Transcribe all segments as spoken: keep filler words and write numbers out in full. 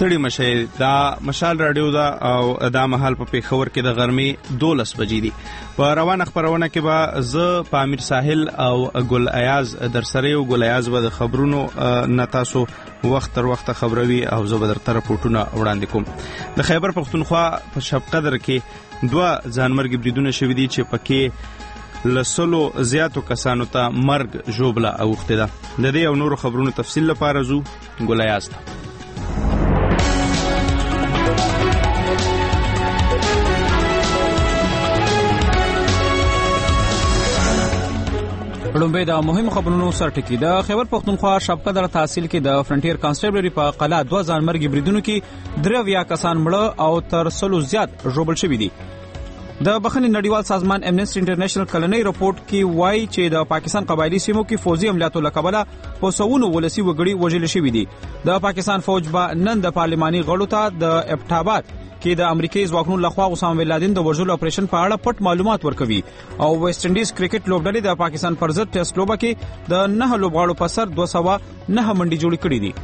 ستړي مشه. دا مشال رادیو دا او دا مهال په پیښور کې د غرمې دولس بجې دي. په روانه خبرونه کې به زه په امیر ساحل او ګل ایاز در سره یو. ګل ایاز به د خبرونو نه تاسو وخت تر وخت خبروي او زه به درته راپورټونه وړاندې کوم. د خیبر پښتونخوا په شب قدر کې دوه ځانمرګي بریدونه شوي دي چې پکې لسلو زیاتو کسانو ته مرګ ژوبله اوښتې ده. د دې او نورو خبرونو تفصیل لپاره زو ګل ایاز ته. لومبه د مهم خبرونو سرټکی. د خیبر پښتونخوا شب قدر تحصیل کې د فرنټیر کانسټیبلری په قلعه دوه ځانمرګي بریدونو کې درې اویا کسان مړه او تر سلو زیات ژوبل شوي دي. د بخښنې نړیوال سازمان امنیسټي انټرنیشنل کلنۍ رپورټ کې وایي چې د پاکستان قبایلی سیمو کې فوجي عملیاتو له کبله په سوونو ولسی وګړي وژل شوي دي. د پاکستان فوج به نن د پارلماني غړو ته د ابټاباد کې د امریکایي ځواکونو لخوا اسامه بن لادن د وژلو اپریشن په اړه پټ معلومات ورکوي. او ویسټ انډیز کرکټ لوبډلې د پاکستان پر ضد ټیسټ لوبه کې د نه لوبغاړو په سر دوه سوه نه منډې جوړې کړې دي.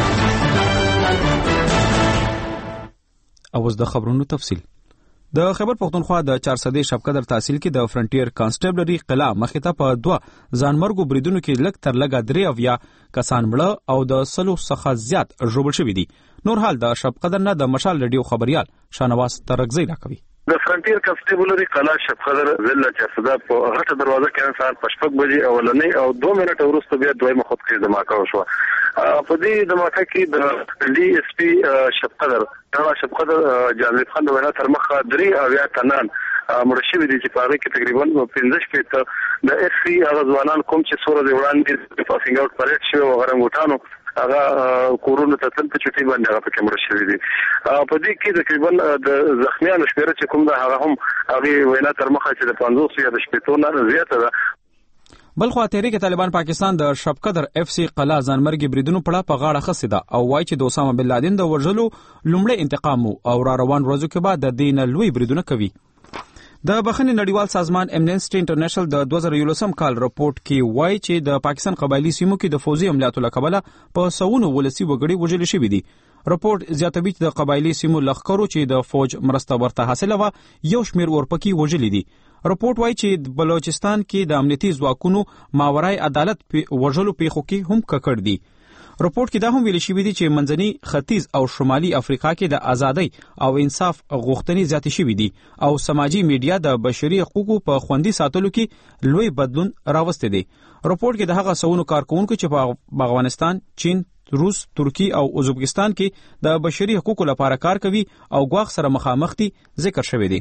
اوس د خبرونو تفصیل. د خیبر پښتونخوا د چار سدې شب قدر تحصیل کې د فرنټیر کانسټیبلری قلعه مخې ته په دوه ځانمرګو بریدونو کې لږ تر لږه درې اویا کسان مړه او د سلو څخه زیات ژوبل شوي دي. نور حال د شب قدر نه د مشال رادیو خبريال شانواز ترغزی راکوي. د فرنټیر کانسټیبلری قلعه شب قدر ضلع چارسده په غټه دروازه کې سهار په شپږ بجې اولنۍ او دوه منټه وروسته بیا دویمه خودکشي دماکه وشوه. په دې دماکه کې د ډي اس پی شب قدر دا شب قدر جاوید خان د وینا تر مخه درې اویا تنان مړه شوي دي چې په هغه کې تقریبا پنځه شپېته د اف سی هغه ځوانان کوم چې څوره د وړاندې د پاسینګ آوټ پریډ شوي او غرنګوټانو هغه کورونو ته تل په چټي باندې هغه پکې مړه شوي دي. په دې کې تقریبا د زخمیانو شمېره چې کوم ده هغه هم هغه وینا تر مخه چې د پنځوس یا د شپېتو نه زیاته ده. بل خو تحریک طالبان پاکستان د شب قدر اف سی قلعه ځانمرګي بریدونو پړه په غاړه خسته ده او وایي چې د اسامه بن لادن د وژلو لومړی انتقام او را روان ورځو کې بعد د دین لوی بریدونه کوي. د بخښنې نړیوال سازمان امنیسټي انټرنیشنل د دوه زره یولسم کال رپورټ کې وایي چې د پاکستان قبایلی سیمو کې د فوجي عملیاتو له کبله په سوونو ولسی وګړي وژل شوي دي. رپورټ زیاتوي چې د قبایلی سیمو لښکرو چې د فوج مرسته ورته حاصله وه یو شمېر ورپکې وژلي دي. رپورټ وایي چې بلوچستان کې د امنیتي ځواکونو ماورای عدالت وژلو پیښو کې هم ککړ دي. رپورټ کې دا هم ویل شوي دي چې منځني ختیځ او شمالي افریقا کې د ازادۍ او انصاف غوښتنې زیاتې شوي دي او سماجی میډیا د بشري حقوقو په خوندي ساتلو کې لوی بدلون راوستی دی. رپورټ کې د هغه سونو کارکونکو چې په افغانستان، چین، روس، ترکی او ازبکستان کې د بشري حقوقو لپاره کار کوي او ګواښ سره مخامخ دي ذکر شوی دی.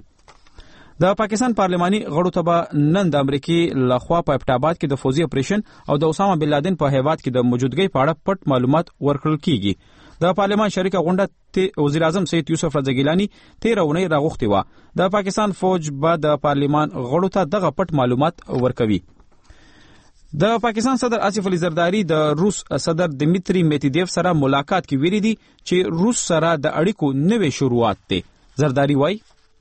د پاکستان پارلماني غړو ته به نن د امریکای لخوا په ابټاباد کې د فوجي اپریشن او د اسامه بن لادن په هیواد کې د موجودګۍ په اړه پټ معلومات ورکړل کیږي. د پارلمان شریکه غونډه وزیر اعظم سید یوسف رضا ګیلانی تیر اونۍ راغوښتې وه. د پاکستان فوج به د پارلمان غړو ته دغه پټ معلومات ورکوي. د پاکستان صدر آصف علي زرداری د روس صدر دمیتری میدویدیف سره ملاقات کې ویلي دي چې روس سره د اړیکو نوې شروعات دي. زرداری وایي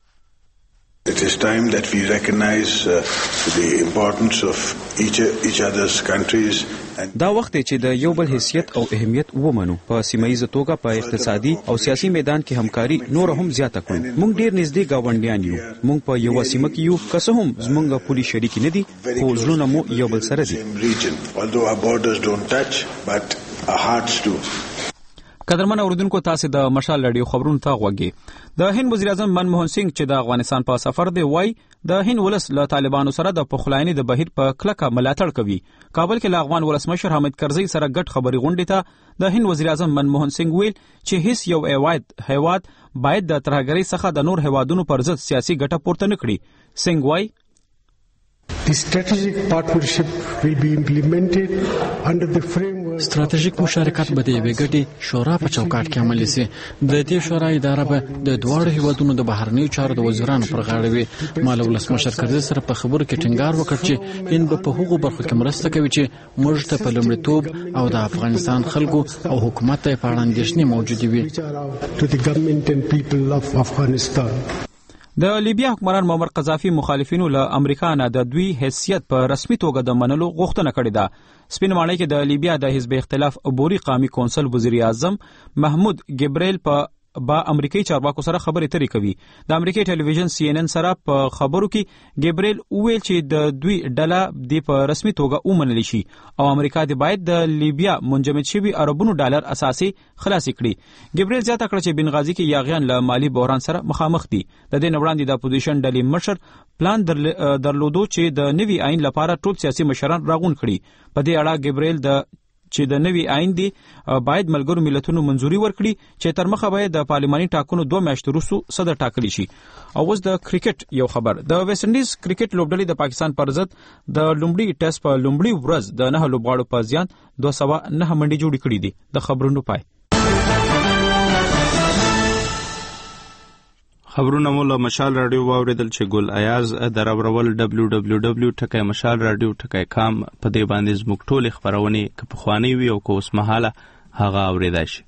It is time that we recognize uh, the importance of each, each other's countries. دا وخت چې د یو بل حیثیت او اهمیت ومنو. په سیمایي توګه په اقتصادي او سیاسي میدان کې همکاري نور هم زیاته کړو. موږ ډیر نږدې گاونډیان یو. موږ په یو سیمه کې یو، که څه هم زموږ پولي شریک نه دي، خو زړونه مو یو بل سره دي. Although our borders don't touch, but our hearts do. قدرمن اوریدونکو، تاسو د مشال رادیو خبرونو ته غوږی. د هند وزیر اعظم منموهن سنگ چې د افغانستان په سفر دی وای د هند ولس له طالبانو سره د پخلاینې د بهیر په کلکه ملاتړ کوي. کابل کې د افغان ولسمشر حامد کرزي سره ګډ خبري غونډې ته د هند وزیر اعظم منموهن سنگ ویل چې هیڅ یو ایواد هیواد باید د ترهګرۍ څخه د نور هیوادونو پر ضد سیاسي ګټه پورته نه کړي. سنگ وای The strategic partnership will be implemented under the framework. ستراتیژیک مشارکت به د یوې ګډې شورا په چوکاټ کې عملي سي. د دې شورا اداره به د دواړو هیوادونو د بهرنیو چارو د وزیرانو پر غاړه وي. مال ولسمشر کرزي سره په خبرو کې ټینګار وکړ چې هند به په هغو برخو کې مرسته کوي چې موږ ته په لومړیتوب او د افغانستان خلکو او حکومت ته په اړه اندېښنې موجودې وي. To the government and people of Afghanistan. د لیبیا حکمران معمر قذافي مخالفینو له امریکا نه د دوی حیثیت په رسمي توګه د منلو غوښتنه کړې ده. سپین ماڼۍ کې د لیبیا د حزب اختلاف عبوري قومي کونسل وزیر اعظم محمود ګبریل په با امریکایي چارواکو سره خبرې اترې کوي. د امریکایي ټلویزیون سی ان ان سره په خبرو کې ګبریل وویل چې د دوی ډله د په رسمي توګه ومنل شي او امریکا د باید د لیبیا منجمد شوي اربونو ډالر اساسي خلاص کړي. ګبریل زیاته کړه چې بنغازي کې یاغیان له مالی بحران سره مخامخ دي. د دې وړاندې د اپوزیشن ډلې مشر پلان درلودو چې د نوي آئین لپاره ټول سیاسي مشران راغون کړي. په دې اړه ګبریل د چې د نوي آئین دی باید ملګرو ملتونو منځوري ورکړي چې تر مخه به د پارلماني ټاکنو دوه میاشتې وروسته صدر ټاکلی شي. او اوس د کرکټ یو خبر. د ویسټ انډیز کرکټ لوبډلې د پاکستان پر ضد د لومړي ټیسټ په لومړي ورځ د نه لوبغاړو په زیان دوه سوه نه منډې جوړې کړې دي. د خبرونو پای. خبرونه مو له مشال رادیو واوریدل چې ګل ایاز درورول دبلیو دبلیو دبلیو ټکی مشال رادیو ټکی کام په دې باندې زموږ ټولې خبرونه که پخوانۍ وي او که اوس مهاله هغه اوریدای شي.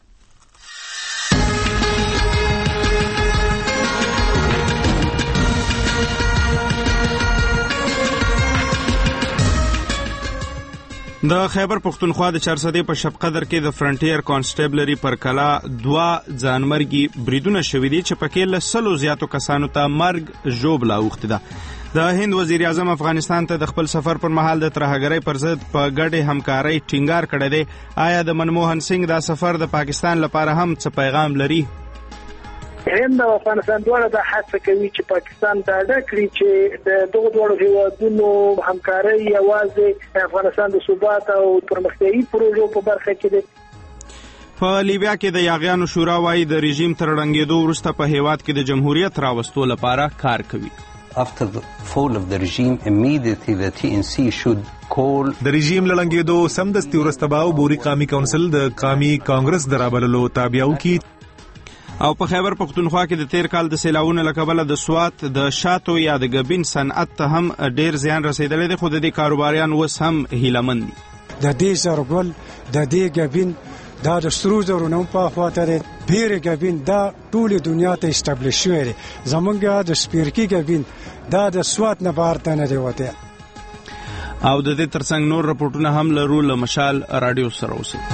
د خیبر پختونخوا د چارسدې په شب قدر کې د فرنټیر کانسټیبلری پر کلا دوا ځانمرګي بریدونه شوي دي چې پکې له سلو زیاتو کسانو ته مرګ ژوبله اوښتې ده. د هند وزیر اعظم افغانستان ته د خپل سفر پر مهال د ترهګرۍ پر ضد په ګډې همکارۍ ټینګار کړی دی. آیا د منموهن سنگ دا سفر د پاکستان لپاره هم څه پیغام لري؟ هند او افغانستان دواړه د هڅه کوي چې پاکستان ته ډاډ کړي چې د دغه دوه هیوادونو همکاري یوازې افغانستان د ثبات او پرمختیايي پروژو په برخه کې ده. په لیبیا کې د یاغیانو شورا وايي د رژیم تر ړنګېدو وروسته په هیواد کې د جمهوریت راوستو لپاره کار کوي. After the fall of the regime, immediately the T N C should call د رژیم لړنګېدو سمدستي وروسته به عبوري قومي کونسل د قومي کانګرس د رابللو تابعیو کی. او په خیبر پختونخوا کې د تیر کال د سیلاوونو له کبله د سوات د شاتو یا د ګبین صنعت ته هم ډیر زیان رسیدلی دی، خو د دې کاروباریان اوس هم هیلهمند دي. د دې زرګل د دې ګبین دا د سرو زرو نوم په خواته دی. پیر ګبین دا ټول دنیا ته استابلیش شوی دی. زمونږ د سپیرکی ګبین دا د سوات نه بهر ته نه دی وته. او د دې ترڅنګ نور رپورټونه هم لرو له مشال رادیو سره اوسئ.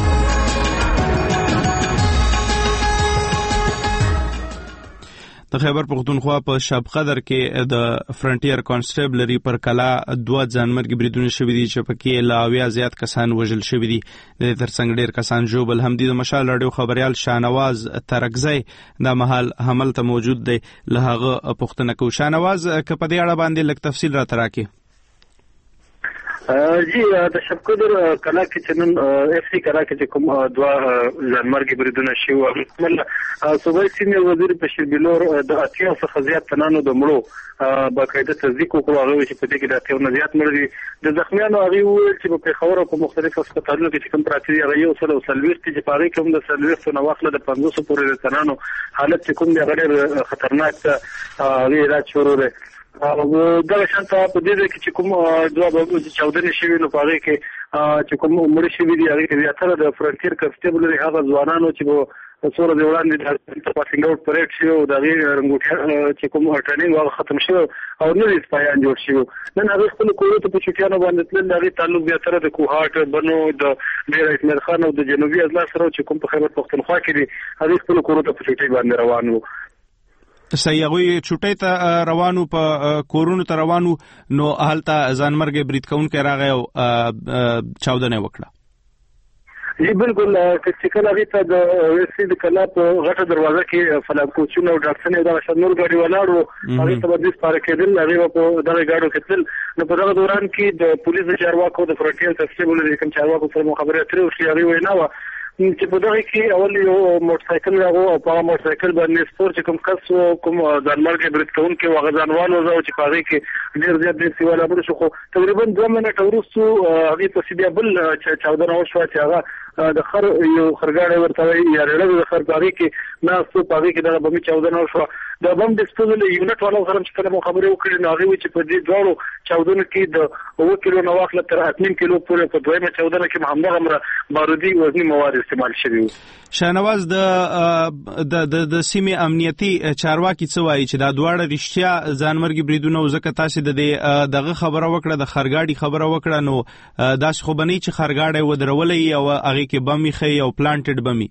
د خیبر پختونخوا په شب قدر کې د فرنټیر کانسټیبلری پر کلا دوه ځانمرګي بریدونه شوي دي چې پکې له اویا زیات کسان وژل شوي دي. د دې ترڅنګ ډېر کسان ژوبل هم دي. د مشال راډیو خبریال شاهنواز ترکزی دا مهال هملته موجود دی. له هغه پوښتنه کوو. شاهنواز، که په دې اړه باندې لږ تفصیل راته راکړې. جی د شب قدر کلا کې چې نن اف سی کلا کې چې کوم دوا ځانمرګي بریدونه شوي مل صوبایي سینیور وزیر بشیر بلور د اتیا څخه زیات تنانو د مړو باقاعده تصدیق وکړو. هغه چې په دې کې د اتیا نه زیات مړ دي. د زخمیانو هغه وویل چې په پېښور او په مختلفو هسپتالونو کې چې کوم پراته دي هغه یو سل او څلوېښت چې په هغې کې هم د څلوېښتو نه واخله د پنځوسو پورې د تنانو حالت چې کوم دی هغه ډېر خطرناک هغې علاج شروع دی. او دغه شانته په دې ځای کې چې کوم دوه چاودنې شوي نو په هغې کې چې کوم مړه شوي دي هغې کې زیاتره د فرنټیر کنسټیبلري هغه ځوانانو چې په څو ورځې وړاندې د پاسینګ آوټ پریډ شوي او د هغې رنګوټیان چې کوم ټریننګ هغه ختم شوی او نوي سپایان جوړ شوي. نن هغې خپلو کورونو ته په چوټیانو باندې تلل. د هغې تعلق زیاتره د کوهاټ، بنو، د ډېر اطمیر خان او د جنوبي اضلاع سره چې کوم په خیبر پختونخوا کې دي هغې خپلو کورونو ته په چوټۍ باندې روان وو. صحیح، هغوی چوټۍ ته روانو، په کورونو ته روانو، نو هلته ځانمرګي برید کوونکی راغی او چاودنه وکړه. جی بالکل. چې کله هغې ته د ویسي د کلا په غټه دروازه کې فلاکوچونه او ډاکټران او دغه شان نور ګاډي ولاړ وو. هغې ته به دوی سپاره کېدل. هغې به په دغه ګاډو کې تلل. نو په دغه دوران کې د پولیس د چارواکو د فرنټیر کنسټیبلري کوم چارواکو سره مو خبرې اترې وشوې. هغې وینا وه چې په دغه کې اول یو موټرسایکل راغو او په هغه موټرسایکل باندې سپور چې کوم کس و کوم ځانمرګي برید کوونکی و هغه ځانوال و چې په هغې کې ډېر زیات ډېر سیواله مړه شو. خو تقریبا دوه منټه وروستو هغې پسې بیا بل چاودنه وشوه چې هغه د خر یو خرګاړی ورته وایي یا ریړه د خر په هغې کې ناست و. په هغې کې دغه بمي چاودنه وشوه. د بم ډسپوزل یونټ والو سره چې کله خبرې وکړې نو هغه چې په دې دواړو چاودنو کې د اوه کیلو نه واخله تر اته کیلو پورې په دویمه چاودنه کې همدغه مره بارودي وزني مواد استعمال شوي. شاهنواز د د د سیمې امنیتي چارواکي څه وایي چې دا دواړه رښتیا ځانمرګي بریدونه وزکه تاسو د دغه خبره وکړه د خرګاډي خبره وکړه نو داس خو بنې چې خرګاډي ودرولې او هغه کې بمې خي او پلانټډ بمې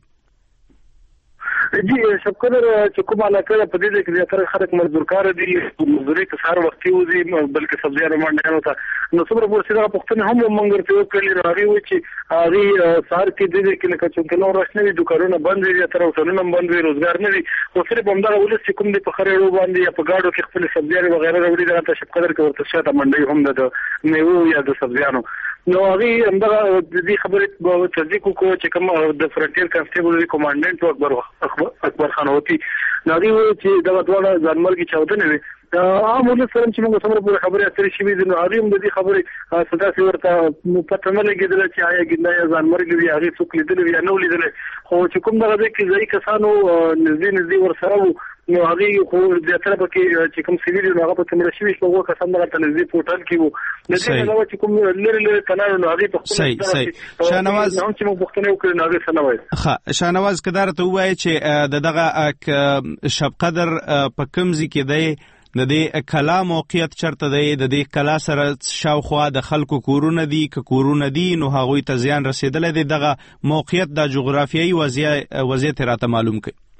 جی شکر چې کومه علاقه په دې کې زیاتره خلک مزدورکار دي مزدوري که سهار وختي وځي بلکې سبزیانو باندې ته نو څومره ورسره پښتنه هم مونږ ورته وکړي راغي و چې هغه سهار کې دې کې لکه چې نو راشنه دکانونه بند دي تر اوسنه بند وي روزګار نه دي خو صرف همدغه ولس چې کوم دي په خریړو باندې یا په گاډو کې خپل سبزیانو وغیرہ وروړي دا ته شپقدر کې ورته شاته منډي هم د میوه یا د سبزیانو نو هغه همدغه د دې خبرې په تصدیق کو چې کوم د فرنټیر کانسټیبل کمانډنټ اکبر اکبر خان وتی ناري و چې دا ډول ځانمرګي چاودنه وي عام ولس سره چې موږ سره په خبرې اترې شي دي نو هغه هم د دې خبرې صدا سي ورته پته نه لګیدل چې آیا ګنده ځانمرګي وي هغه څوک لیدل وي نه لیدل خو چې کوم دغه کې ځای کسانو نږدې نږدې ورسره نو هغه خو د تر په کې چې کوم سیویل هغه په تمره شي چې هغه کسان دغه تنظیم پورتال کې وو د دې علاوه چې کوم لری لری تنانو نو هغه په صحیح صحیح شاهنواز هم چې موږ پښتنه وکړو نو هغه سنوي ښه شاهنواز کدار ته وایي چې د دغه شبقدر په کمزي کې دی د دې کلا موقعیت چرته دی د دې کلا سره شاوخوا د خلکو کورونه دي ک کورونه دي نو هغوی ته زیان رسیدلې دی دغه موقعیت د جغرافیایي وضعیت وضعیت راته معلوم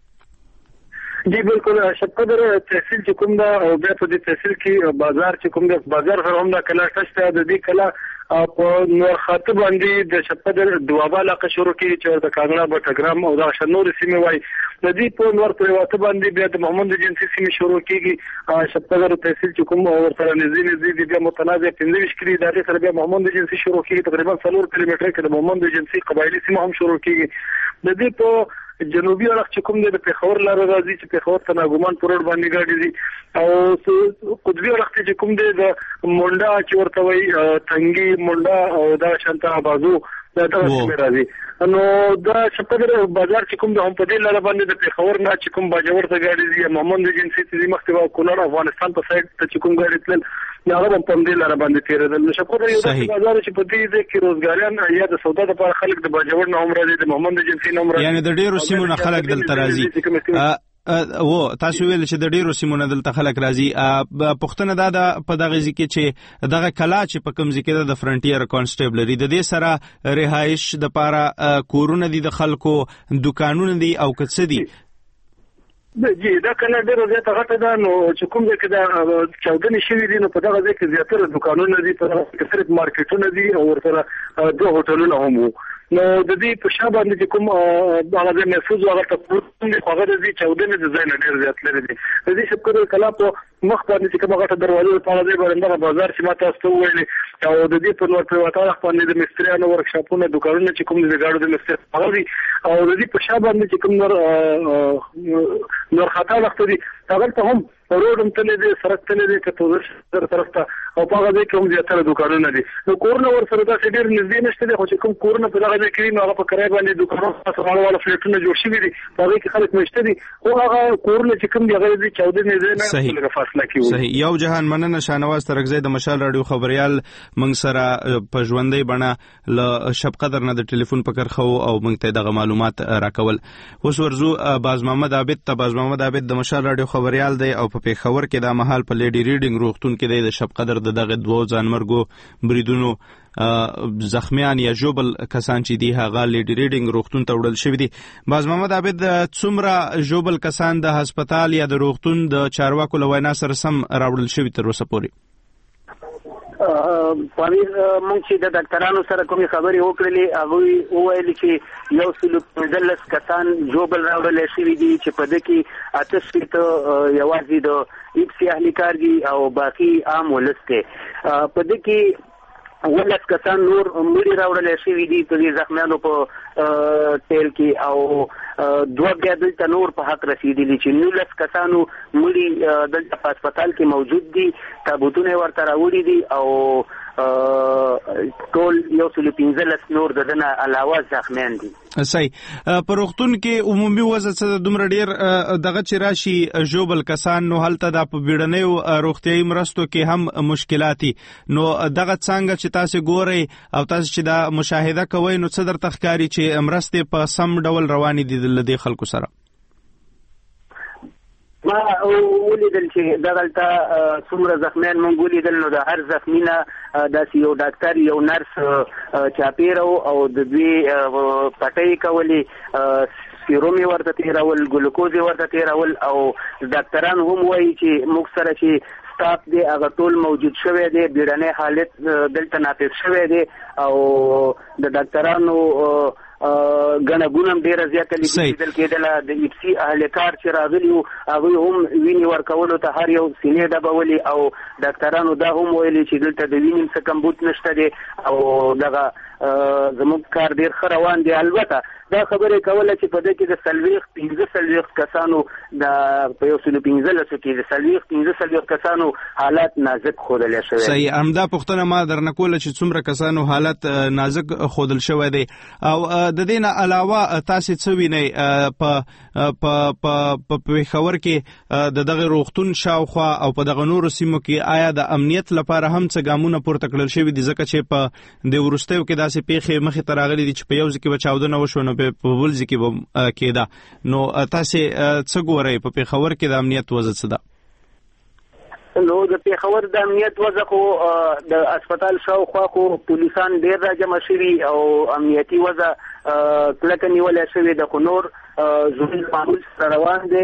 کړي جی بالکل شپقدر تحصیل چې کوم دا او بیا په دې تحصیل کې بازار چې کوم دا بازار سره هم دا کلا شته د دې کلا په نور خاطر باندې د شپقدر دوابه علاقه شروع کړي چې د کاغړه بټګرام او د شنور سیمه وای د دې په نور پریواته باندې بیا د محمد جنسي سیمه شروع کیږي شپقدر تحصیل چې کوم اور سره نږدې نږدې بیا متنازع پنځه کلی د سره بیا محمد جنسي شروع کیږي تقریبا څلور کیلومتر کې د محمد جنسي قبایلی سیمه هم شروع کیږي د دې په جنوبي اړخ چې کوم د پیښور لاره راځي چې پیښور ته ناګومان پروړ باندې گاډي دي او قطبي اړخ چې کوم د مونډا چې ورته وي تنګي مونډا او دا شانتا بازو دا د راځي نو دا شپقدر بازار چې کوم د هم په دې لاره باندې د پیښور نه چې کوم باجوړ ته گاډي دي محمد جنسي چې مخته و کولر افغانستان په سایډ ته چې کوم گاډي تل نه هغه په دې لاره باندې تیرېدل نو شپقدر یو د بازار چې په دې کې روزګاریان یا د سودا لپاره خلک د باجوړ نه عمر دي د محمد جنسي نه عمر یعنی د ډیرو سیمو نه خلک دلته راځي او تاسو ویل چې د ډیرو سیمو نه دلته خلک راځي پښتنه دا د په دغه ځکه چې دغه کلا چې په کوم ځکه د فرنټیر کانسټیبلری د دې سره رهایش د پاره کورونه دي د خلکو دکانونه دي او کڅ دي جی دا کله ډیره زیاته غټه ده نو چې کوم ځای کې دا چاودنې شوي دي نو په دغه ځای کې زیاتره دکانونه دي په دغه کې صرف مارکیټونه دي او ورسره دوه هوټلونه هم وو نو د دې په شابه باندې کوم هغه د محفوظ هغه ته هغه د دې چاودنې د ځای نه ډیر زیات لري دي د دې شپقدر کلا په مخ باندې چې کومه غټه دروازه په هغه باندې بازار چې ماته تاسو ویلي او د دې په نور پریواته اړخ باندې د مستریانو ورکشاپونه دکانونه چې کوم د گاډو د مستری هغه او د دې په شابه باندې چې کوم نور نور خطا وخت دي هغه ته هم روډ هم تللی دی سړک تللی دی که توزر در طرف ته او په هغه ځای کې هم زیاتره دکانونه دي نو کورونه ورسره داسې ډېر نږدې نشته دی خو چې کوم کورونه په دغه ځای کې وي نو هغه په کرایه باندې دکانونه سره والا فلیټونه جوړ شوي دي په هغې کې خلک مېشته دي خو هغه کورونه چې کوم دي هغه د چاودنې ځای نه لږه فاصله کې وي صحیح یو جهان مننه شاهنواز ترکزی د مشال راډیو خبریال موږ سره په ژوندۍ بڼه له شبقدر نه د ټلیفون په کرښه او موږ ته دغه معلومات راکول اوس ورځو باز محمد عابد ته باز محمد عابد د مشال راډیو خبریال دی او په پیښور کې د مهال په لیډي ریډینګ روغتون کې د شبقدر د دغه دوه ځانمرګو بریدونو زخمیان یا جوبل کسان چې دی هغه لیډي ریډینګ روغتون ته وړل شوی دي باز محمد عابد څومره جوبل کسان د هسپتال یا د روغتون د چارواکو له وینا سره سم راوړل شوی تر اوسه پورې پامیر مونږ چې د ډاکټرانو سره کومې خبرې وکړلې هغوی وویل چې یو سلو پنځلس کسان جوبل راوړل شوي دي چې په دې کې اته شپېته یوازې د ایپسي اهلي کار دي او باقي عام ولس دی په دې کې ولس کسان نور مړي راوړل شوي دي په دې زخمیانو په ټیل کې او دوه بیا دلته نور په حق رسیدلی چې نولس کسانو مړي دلته په هسپتال کې موجود دي، تابوتونه ورته راوړي دي او ټول یو سل پنځلس نور دنه علاوه زخمیان دي. صحیح. په روغتون کې عمومي وضع څه دومره ډیر دغه چې راشي ژوبل کسان نو هلته د په بیړنیو روغتیايي مرستو کې هم مشکلاتي، نو دغه څنګه چې تاسو ګورئ او تاسو چې دا مشاهده کوئ نو څه درته ښکاري چې مرستې په سم ډول روانې دي د دې خلکو سره؟ ما ولیدل چې دغلته څومره زخمیان مونږ ولیدل، نو د هر زخمینه داسې یو ډاکټر یو نرس چاپیر او د دوی پټۍ کولې، سیروم ورته تیرول، ګلوکوز ورته تیرول او ډاکټران هم وایي چې موږ سره چې سټاف دی هغه ټول موجود شوی دی، بیړنی حالت دلته نافذ شوی دی او د ډاکټرانو غنه ګونم ډیره زیاته لیدل کېدله. د ایپسي اهلکار چې راغلي وو هغوی هم وینې ورکولو ته هر یو سینې ډبولې او ډاکټرانو دا هم ویلي چې دلته د وینې څه کمبود نشته دی او دغه زموږ کار ډیر ښه روان دی. البته دا خبرې کوله چې په دې کې د څلوېښت پنځه څلوېښت کسانو د په یو سلو پنځلسو کې د څلوېښت پنځه څلوېښت کسانو حالات نازک ښودلی شوی. صحیح. همدا پوښتنه ما درنه کوله چې څومره کسانو حالت نازک ښودل شوی دی او د دې نه علاوه تاسو څه وینئ په په په پېښور کې د دغه روغتون شاوخوا او په دغه نورو سیمو کې آیا د امنیت لپاره هم څه ګامونه پورته کړل شوي دي؟ ځکه چې په د وروستیو کې داسې پیښې مخې ته راغلي دي چې په یو ځای کې به چاودنه وشوه نو په بل ځای کې به کېده، نو تاسو څه ګورئ په پېښور کې د امنیت وضع څه ده؟ نو د پېښور د امنیت وضع خو د هسپتال شاوخوا خو پولیسان ډېر راجمع شوي او امنیتي وضع کلکه نیولی شوې ده، خو نور ژوند معمول سره روان دی،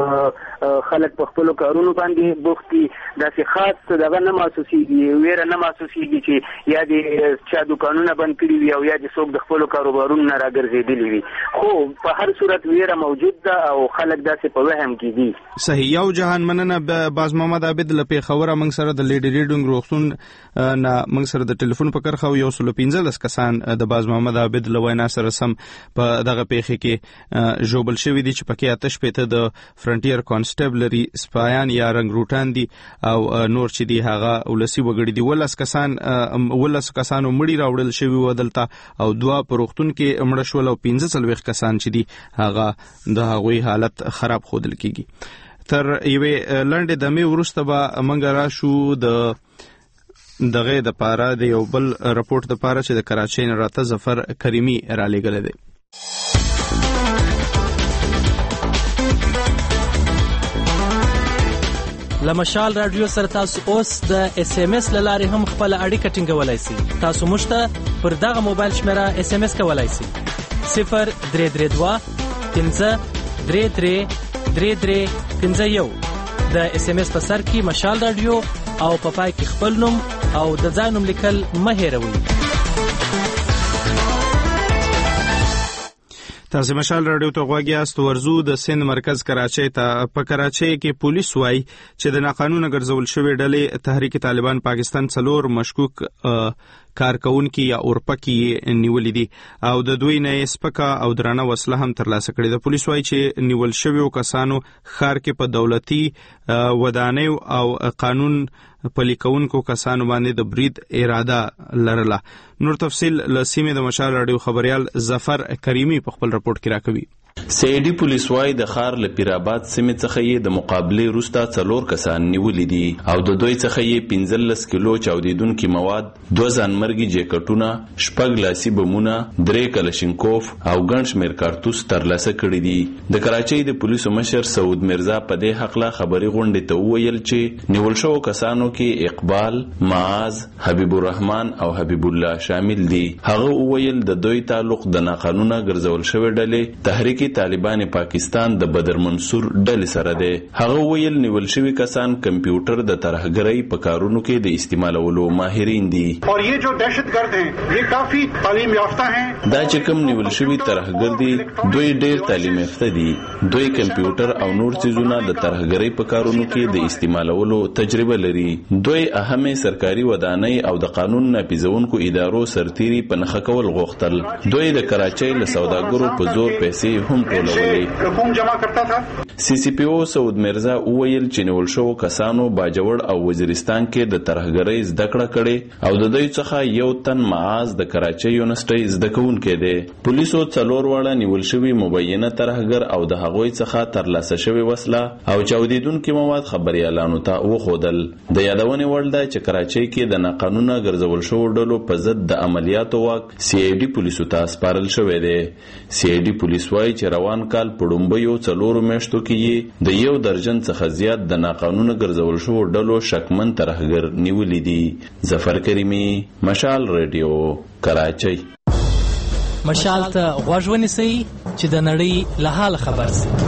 خلک په خپلو کارونو باندې بوخت دي، داسې خاص دغه نه محسوسېږي، ویره نه محسوسېږي چې یا دې چا دوکانونه بند کړي وي او یا دې څوک د خپلو کاروبارونو نه راګرځېدلي وي، خو په هر صورت ویره موجود ده او خلک داسې په وهم کې دي. صحیح. یو جهان مننه باز محمد عابد له پېښوره موږ سره د لیډي ریډینګ روغتون نه موږ سره د ټلیفون په کرښه یو سلو پنځلس کسان د باز محمد عابد له وینا سره سم په دغه پیښه کې ژوبل شوي دي چې پکې اته شپېته د فرنټیر کانسټیبلري سپایان یا رنګ روټان دي او نور چې دي هغه ولسي وګړي دي. ولس کسان ولس کسانو مړي راوړل شوي و دلته او دوه په روغتون کې مړه شول او پنځه څلوېښت کسان چې دي هغه د هغوی حالت خراب ښودل کېږي. تر یوې لنډې دمې وروسته به موږ راشو د دغه د پاره د یو بل رپورټ د پاره چې د کراچۍ نه راته ظفر کریمي را لېږلی دی. لمشال رادیو سره تاسو اوس د اس ام اس لاره هم خپل اړیکه ټینګولای شئ. تاسو موږ ته پر دغه موبایل شمیره اس ام اس کولای شئ صفر درې درې دوه پنځه درې درې درې درې پنځه یو. د اس ام اس په سر کې مشال رادیو او په پای کې خپل نوم او د ځای نوم لیکل مه هېروئ. تاسو مشال رادیو ته غوږ یاست. ورزو د سند مرکز کراچۍ ته. په کراچۍ کې پولیس وایي چې د ناقانونه ګرځول شوی ډلې تحریک طالبان پاکستان څلور مشکوک کارکونکي یا اورپکي نیولې دي او د دوی نه سپکه او درانه وسله هم ترلاسه کړې ده. پولیس وایي چې نیول شویو کسانو ښار کې په دولتي ودانیو او قانون پلي کوونکو کسانو باندې د برید اراده لرله. نور تفصیل له سیمې د مشال رادیو خبريال ظفر کریمي په خپل رپورټ کې راکوي. سیدی پولیس وای د خار له پیراباد سیمې څخه یې د مقابله روستا څلور کسان نیولې دي او د دوی څخه یې پنځلس کیلو چاودیدونکو مواد، دوه ځانمرګي جیکټونه، شپږ لاسي بمونه، درې کلشینکوف او ګڼ شمېر کارتوس ترلاسه کړي دي. د کراچۍ د پولیسو مشر سعود مرزا په دې حق لا خبري غونډې ته وویل چې نیول شو کسانو کې اقبال، معاذ، حبیب الرحمن او حبیب الله شامل دي. هغه وویل د دوی تعلق د ناقانونه ګرځول شوی ډلې تحریک طالبان پاکستان د بدر منصور ډلې سره دی. هغه ویل نیول شوی کسان کمپیوټر د ترهګرۍ په کارونو کې د استعمالولو ماهرین دي. اور یہ جو دہشتگرد ہیں یہ کافی تعلیم یافتہ ہیں. دا چې کوم نیول شوی ترهګر دي دوی ډېر تعلیم یافته دي. دوی کمپیوټر او نور څیزونه د ترهګرۍ په کارونو کې د استعمالولو تجربه لري. دوی اهمه سرکاري ودانۍ او د قانون نافذونکو ادارو سرتيري په نخښه کول غوښتل. دوی د کراچۍ له سوداګرو په زور پیسې هم ټولولې. کوم جمع کرتا تھا سی سی پی او سعود مرزا وویل چې نیول شو کسانو باجوړ او وزیرستان کې د ترهګرۍ زده کړه کړې او د دوی څخه یو تن معاذ د کراچۍ یونیورسيټي زده کوونکی دی. پولیسو څلور واړه نیول شوي مبینه ترهګر او د هغوی څخه ترلاسه شوی وسله او چاودیدونکي مواد خبريالانو ته وښودل. د یادونې وړ ده چې کراچۍ کې د ناقانونه ګرځول شوو ډلو په ضد د عملیاتو واک سی آی ډي پولیسو ته سپارل شوی دی. سی آی ډي پولیس وایي چې روان کال په ډومبیو څلورو میاشتو کې د یو درجن څخه زیات د ناقانونه ګرځول شوو ډلو شکمن ترهګر نیولې دي. ظفر کریمی، مشال ریډیو، کراچۍ. مشال ته غوږ ونیسئ چې د نړۍ له حاله خبر شئ.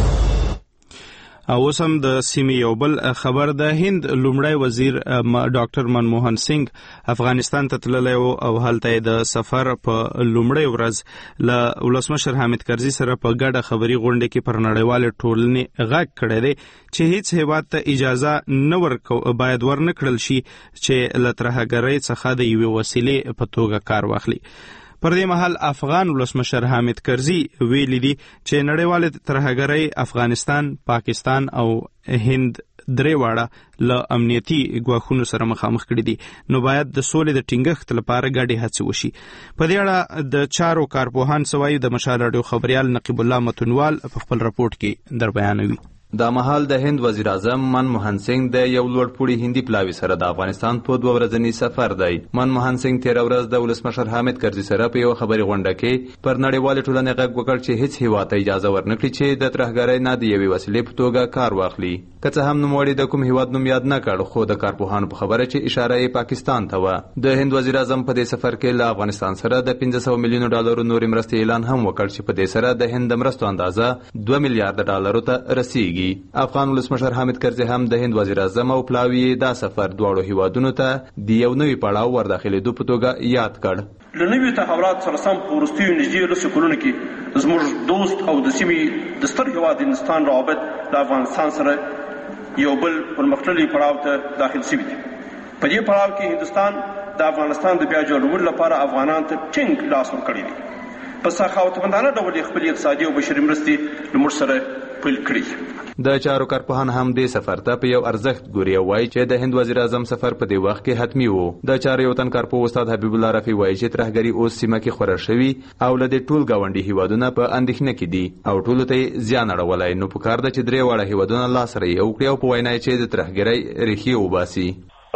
او اوسم د سیمې یو بل خبر د هند لومړی وزیر ډاکټر منموهن سنگ افغانستان ته تللی او هلته د سفر په لومړی ورځ له ولسمشر حامد کرزي سره په ګډه خبري غونډه کې پر نړیوال ټولنې غږ کړی دی چې هیڅ هیواد ته اجازه نه ورکو باید ورنکړل شي چې له ترهګرۍ څخه د یوې وسیلې په توګه کار واخلي. پر دې مهال افغان ولسمشر حامد کرزي ویلي دي چې نړیوال ترهګرۍ افغانستان، پاکستان او هند درې واړه له امنیتي ګواښونو سره مخامخ کړي دي، نو باید د سولې د ټینګښت لپاره ګډې هڅې وشي. په دې اړه د چارو کارپوهان سوای د مشال راډیو خبريال نقیب الله متنوال په خپل راپورټ کې در بیانوي. دا مهال د هند وزیر اعظم منموهن سنگ د یو لوړپوړي هندي پلاوي سره د افغانستان په دوه ورځني سفر دی. منموهن سنگ تیر ورځ د ولسمشر حامد کرزي سره په یو خبري غونډه کې پر نړیوال ټولنې غږ وکړ چې هیڅ هیواد ته اجازه ورنکړي چې د ترهګرۍ نه د یوې وسیلې په توګه کار واخلي. که څه هم نوموړي د کوم هیواد نوم یاد نه کړ، خو د کارپوهانو په خبره چې اشاره یې پاکستان ته و. د هند وزیر اعظم په دې سفر کې له افغانستان سره د پنځه سوه میلیونو ډالرو نورې مرستې اعلان هم وکړ چې په دې سره د هند د مرستو اندازه دوه میلیارډ ډالرو ته رسیږي. افغان ولسمشر حامد کرزي هم د هند وزیر اعظم او پلاوي دا سفر دواړو هیوادونو ته د یو نوي پړاو ورداخلېدو په توګه یاد کړ. له نویو تحولاتو سره سم په وروستیو نږدې لسو کلونو کې زموږ دوست او د سیمې د ستر هیواد هندوستان روابط له افغانستان سره یو بل پرمختللي پړاو ته داخل شوي دي. په دې پړاو کې هندوستان د افغانستان د بیا جوړولو لپاره افغانانو ته ټینګ لاس ورکړی دی. په سخاوتمندانه ډول یې خپلې اقتصادي او بشري مرستې له موږ سره پیل کړي. د چارو کارپوهان هم دې سفر ته په یو ارزښت ګوري او وایي چې د هند وزیر اعظم سفر په دې وخت کې حتمي و. د چارو یو تن کارپوه استاد حبیب الله رفیع وایي چې ترهګري اوس سیمه کې خوره شوي او له دې ټول ګاونډي هیوادونه په اندېښنه کې دي او ټولو ته زیان اړولی، نو پکار ده چې درې واړه هیوادونه لاس سره یو کړي او په وینا چې د ترهګرۍ ریښې وباسي.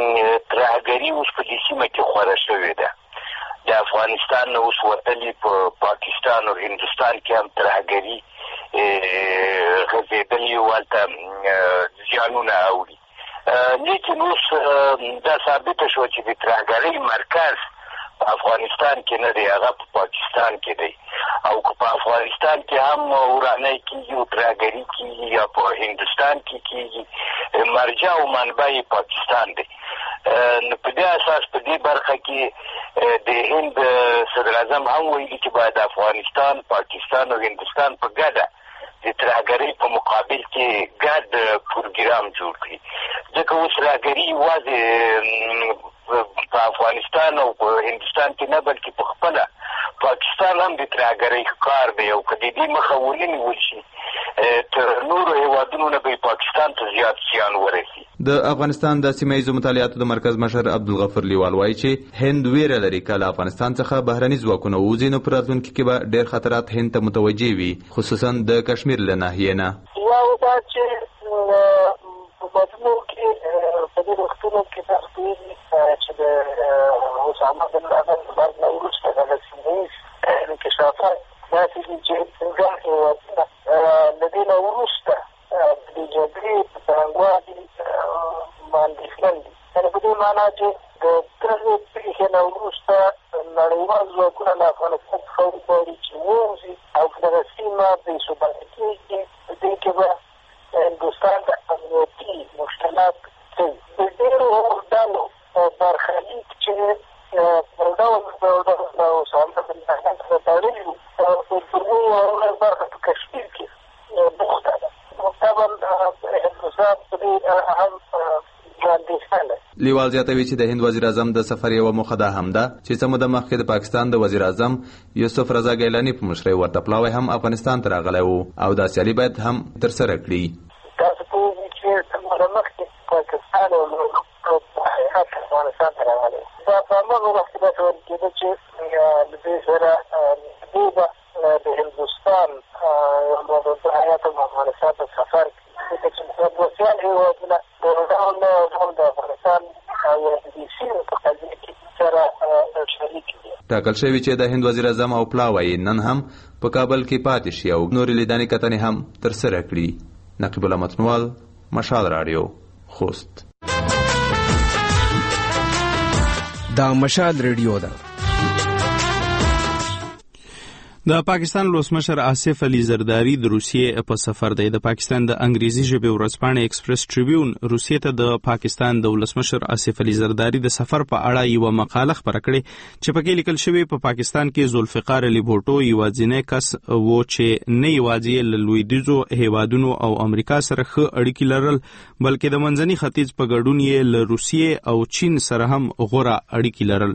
ترهګري اوس په دې سیمه کې خوره شوې ده. د افغانستان نه اوس وتلي په پاکستان او هندوستان کې هم ترهګري غځېدلي والته زیانونه اوري. لیکن اوس دا ثابته شوه چې د ترهګرۍ مرکز په افغانستان کې نه دی، هغه په پاکستان کې دی. او که په افغانستان کې هم ورانۍ کېږي او ترهګري کېږي یا په هندوستان کې کېږي، مرجع او منبع یې پاکستان دی. نو په دې اساس په دې برخه کې د هند صدر اعظم هم ویلي چې باید افغانستان، پاکستان او هندوستان په ګډه د ترهګرۍ په مقابل کې ګډ پروګرام جوړ کړي. ځکه اوس ترهګري یوازې په افغانستان او په هندوستان کې نه بلکې په خپله پاکستان هم د ترهګرۍ ښکار دی او که د دې مخه ونه نیول شي تر نورو هیوادونو نه به پاکستان ته زیات زیان ورسي. د افغانستان د سیمه ییزو مطالعاتو د مرکز مشر عبدالغفور لیوال وایي چې هند ویره لري که له افغانستان څخه بهرني ځواکونه ووځي نو په راتلونکي کې به ډېر خطرات هند ته متوجه وي، خصوصا د کشمیر له ناحیې نه. یو دا چې په بدلو کې په دې وختونو کې تاسو ویلي چې د اسامه بن لادن د مرګ نه وروسته د سیمه ییز انکشافات داسې دي چې ګڼ هېوادونه له دې نه وروسته د جګړې په څرنګوالي اندېښمن دي. یعنې په دې معنا چې د دغې پېښې نه وروسته نړیوال ځواکونه له افغانستان څخه وغواړي چې ووځي او که دغه سیمه بې ثباته کېږي، په دې کې به هندوستان د امنیتي مشکلات کوي. د ډېرو ډلو برخلیک چې پر ډول ډول د اسامه بن لادن سره تړلي وو، په دومره برخه په کشمیر کې بوخته ده. طبعا هندوستان په دې هم لیوال زیاتوي چې د هند وزیر اعظم د سفر یوه موخه دا هم ده چې څه موده مخکې د پاکستان د وزیر اعظم یوسف رضا ګیلاني په مشرۍ ورته پلاوی هم افغانستان ته راغلی و او دا سیالي باید هم ترسره کړي. تاسو پوهېږئ چې څه موده مخکې پاکستان او حقیقت افغانستان ته راغلی دا په هماغه وخت کې داسې ویل کېده چې له دې سره دوی به د هندوستان یو هیات هم افغانستان ته سفر کړي ځکه چې دوسیان هېوادونه د ډول ډول د افغانستان او د دې سیمې په قضیه کې سره شریک دي. ټاکل شوي چې د هند وزیر اعظم او پلاوی نن هم په کابل کې پاتې شي او نورې لیدنې کتنې هم ترسره کړي. نقیب الله متنوال، مشال راډیو، خوست. دا مشال ریډیو ده. د پاکستان ولسمشر آصف علي زرداری د روسیې په سفر دی. د پاکستان د انګریزي ژبې ورځپاڼې ایکسپریس ټریبیون روسیې ته د پاکستان د ولسمشر آصف علي زرداری د سفر په اړه یوه مقاله خپره کړې چې پکې لیکل شوی په پا پاکستان کې ذوالفقار علي بوټو یوازینی کس و چې نه یوازې له لویدیځو هیوادونو او امریکا سره ښه اړیکې لرل بلکې د منځني ختیځ په ګډون یې له روسیې او چین سره هم غوره اړیکې لرل.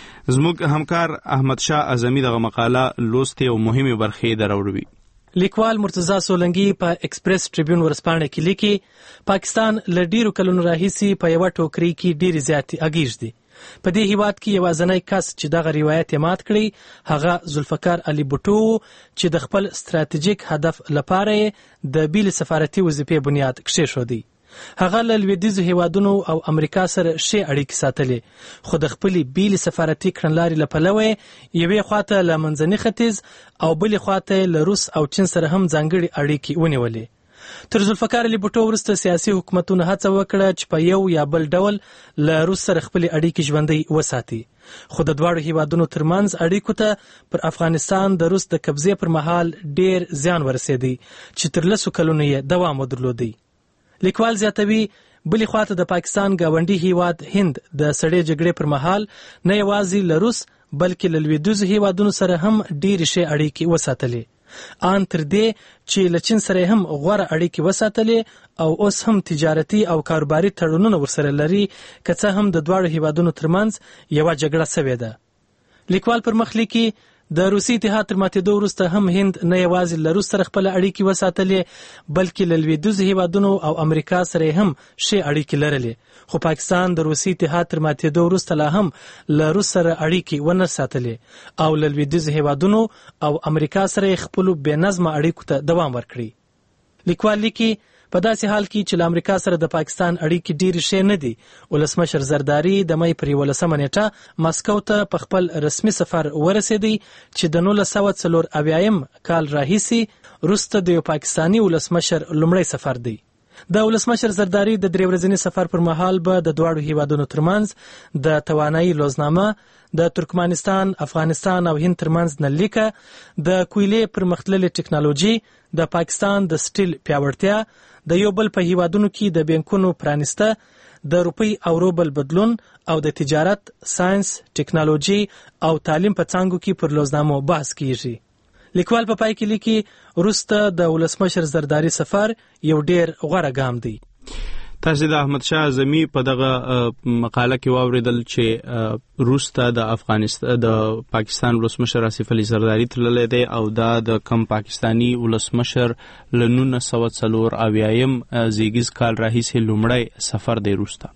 زموږ همکار احمد شاه اعظمي دغه مقاله لوستې او مهمې برخې دراوړوي. لیکوال مرتضی سولنګي په ایکسپریس ټریبیون ورځپاڼه کې لیکي پاکستان له ډیرو کلونو راهیسې په یوه ټوکرۍ کې ډېرې زیاتې اغېږ دي. په دې هیواد کې یوازینی کس چې دغه روایت یې مات کړی هغه ذوالفقار علي بوټو چې د خپل ستراتیژیک هدف لپاره یې د بیلې سفارتي وظیفې بنیاد کښېښودی. هغه له لویدیځو هیوادونو او امریکا سره ښې اړیکې ساتلې خو د خپلې بیلې سفارتي کړنلارې له پلوه یوې خواته له منځني ختیځ او بلې خواته له روس او چین سره هم ځانګړې اړیکې ونیولې. تر ذوالفقار علي بوټو وروسته سیاسي حکومتونو هڅه وکړه چې په یو یا بل ډول له روس سره خپلې اړیکې ژوندۍ وساتي خو د دواړو هیوادونو ترمنځ اړیکو ته پر افغانستان د روس د قبضې پر مهال ډېر زیان ورسېدی چې تر لسو کلونو یې دوام ودرلودی. لیکوال زیاتوي بلې خواته د پاکستان ګاونډي هیواد هند د سړې جګړې پر مهال نه یوازې له روس بلکې له لویدیځو هیوادونو سره هم ډېرې ښې اړیکې وساتلې ان تر دې چې له چین سره هم غوره اړیکې وساتلې او اوس هم تجارتي او کاروباري تړونونه ورسره لري که څه هم د دواړو هیوادونو ترمنځ یوه جګړه سوې ده. لیکوال پر مخ لیکي د روسي اتحاد تر ماتېدو وروسته هم هند نه یوازې له روس سره خپل اړیکې وساتلې بلکې له لویدیځو هیوادونو او امریکا سره هم ښې اړیکې لرلې خو پاکستان د روسي اتحاد تر ماتېدو وروسته لا هم له روس سره اړیکې ونه ساتلې او له لویدیځو هیوادونو او امریکا سره خپلو بې نظمه اړیکو ته دوام ورکړي. لیکوال لیکي په داسې حال کې چې له امریکا سره د پاکستان اړیکې ډېرې ښې نه دي ولسمشر زرداری د مۍ پر یولسمه نیټه ماسکو ته په خپل رسمي سفر ورسېدی چې د نولس سوه څلور اویایم کال راهیسې وروسته د یو پاکستاني ولسمشر لومړی سفر دی. د ولسمشر زرداری د درې ورځني سفر پر مهال به د دواړو هیوادونو ترمنځ د توانایي لوزنامه د ترکمنستان، افغانستان او هند ترمنځ نلیکه، د کویلې پرمختللې ټکنالوژي، د پاکستان د سټیل پیاوړتیا، د یو بل په هیوادونو کې د بانکونو پرانسته، د روپی او روبل بدلون او د تجارت، ساينس، ټکنالوژي او تعلیم په څانګو کې پر لوزنامو بحث کیږي. لیکوال په پای کې لیکي وروسته د ولسمشر زرداری سفر یو ډیر غوره ګام دی. تاسو د احمد شاه اعظمي په دغه مقاله کې واوریدل چې روسته د افغانستان د پاکستان ولسمشر آصف علي زرداری تللی دی او دا د کم پاکستانی ولسمشر له نولس سوه څلور اویایم زیږیز کال راهیسې لومړی سفر دی روسته.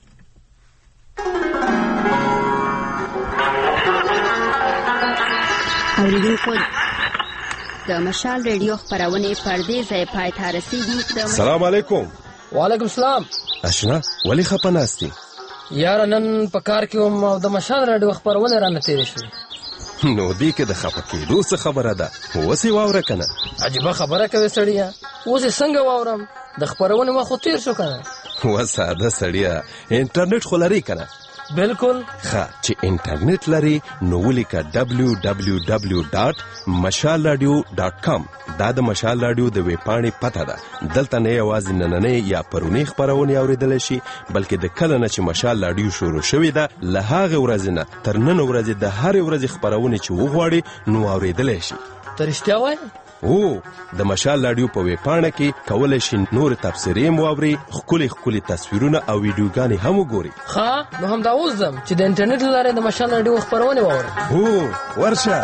اوریدونکو د مشال ریډیو خپرونه پردې ځای پای ته رسیدي. سلام علیکم. وعلیکم السلام. اشنا ولی خپه ناستی؟ یاره نن په کار کې وم او د مشال راډیو خپرونه رانه تېرې شوې. نو دې کې د خپه کېدو څه خبره ده؟ اوس یې واوره که نه؟ عجیبه خبره کوې سړیه. اوس یې څنګه واورم؟ د خپرونې وخت خو تېر شو که نه؟ و ساده سړیه، انټرنیټ خو لرې که نه؟ بالکل. ښه چې انټرنیټ لري نو ولیکه ډبلیو ډبلیو ډبلیو ډاټ مشال راډیو ډاټ کام. دا د مشال راډیو د ویبپاڼې پته ده. دلته نه یوازې نننۍ یا پرونۍ خپرونې اورېدلی شي بلکې د کله نه چې مشال راډیو شروع شوې ده له هغې ورځې نه تر نن ورځې د هرې ورځې خپرونې چې وغواړي نو اورېدلی شي. ته رښتیا وایې؟ او د مشال رادیو په ویب پاڼه کې کولای شئ نور تفسیرې مواوري خولي خولي تصویرونه او ویډیوګانې هم وګورئ. ښه نو هم دا اوس ځم چې د انټرنیټ له لارې د مشال رادیو خبرونه واورم. هو ورشه.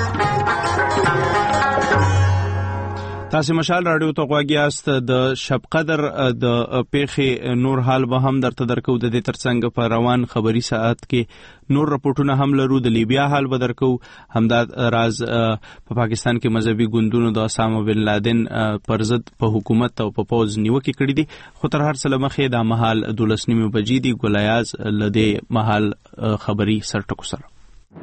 تاسو مشال رادیو ته غواړئ یاست د شب قدر د پیخي نور حال به هم درته درکو. د دې ترڅنګ په روان خبري ساعت کې نور رپورټونه هم لرو. د لیبیا حال به درکو. همدا راز په پاکستان کې مذهبي ګوندونو د اسامه بن لادن پر ضد په حکومت او په پوز نیوکه کړې دي. خو تر هر څه لمخې د مهال دولس نیمه بجې دي. ګلایاز لدې مهال خبري سرټکو سره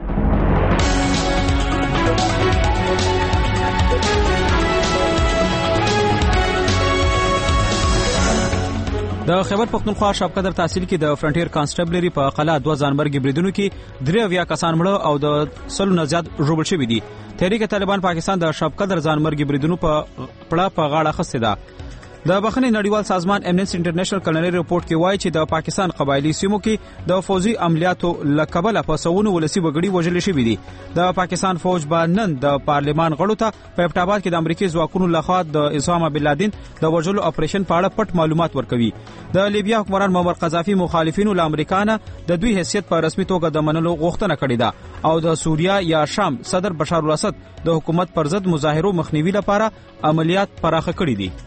د خیبر پختونخوا شب قدر تحصیل کې د فرنټیر کانسټیبلری په قلعه دوه ځانمرګي بریدونو کې درې اویا کسان مړه او د سلو نه زیات ژوبل شوي دي. تحریک طالبان پاکستان د شب قدر ځانمرګي بریدونو په پړه په غاړه خسته ده. د بخښنې نړیوال سازمان امنیسټي انټرنیشنل کلنري رپورت کې وایي چې د پاکستان قبایلی سیمو کې د فوزي عملیاتو لکبله په سوونو ولسی وګړي وژل شوي دي. د پاکستان فوج به نن د پارلمان غړو ته په ابټاباد کې د امریکای ځواکونو لخوا د اسامه بن لادن د وژلو اپریشن په اړه پټ معلومات ورکوي. د لیبیا حکمران معمر قذافي مخالفینو له امریکا نه د دوی حیثیت په رسمي توګه د منلو غوښتنه کړې ده او د سوریا یا شام صدر بشار الاسد د حکومت پر ضد مظاهرو مخنیوي لپاره عملیات پراخه کړي دي.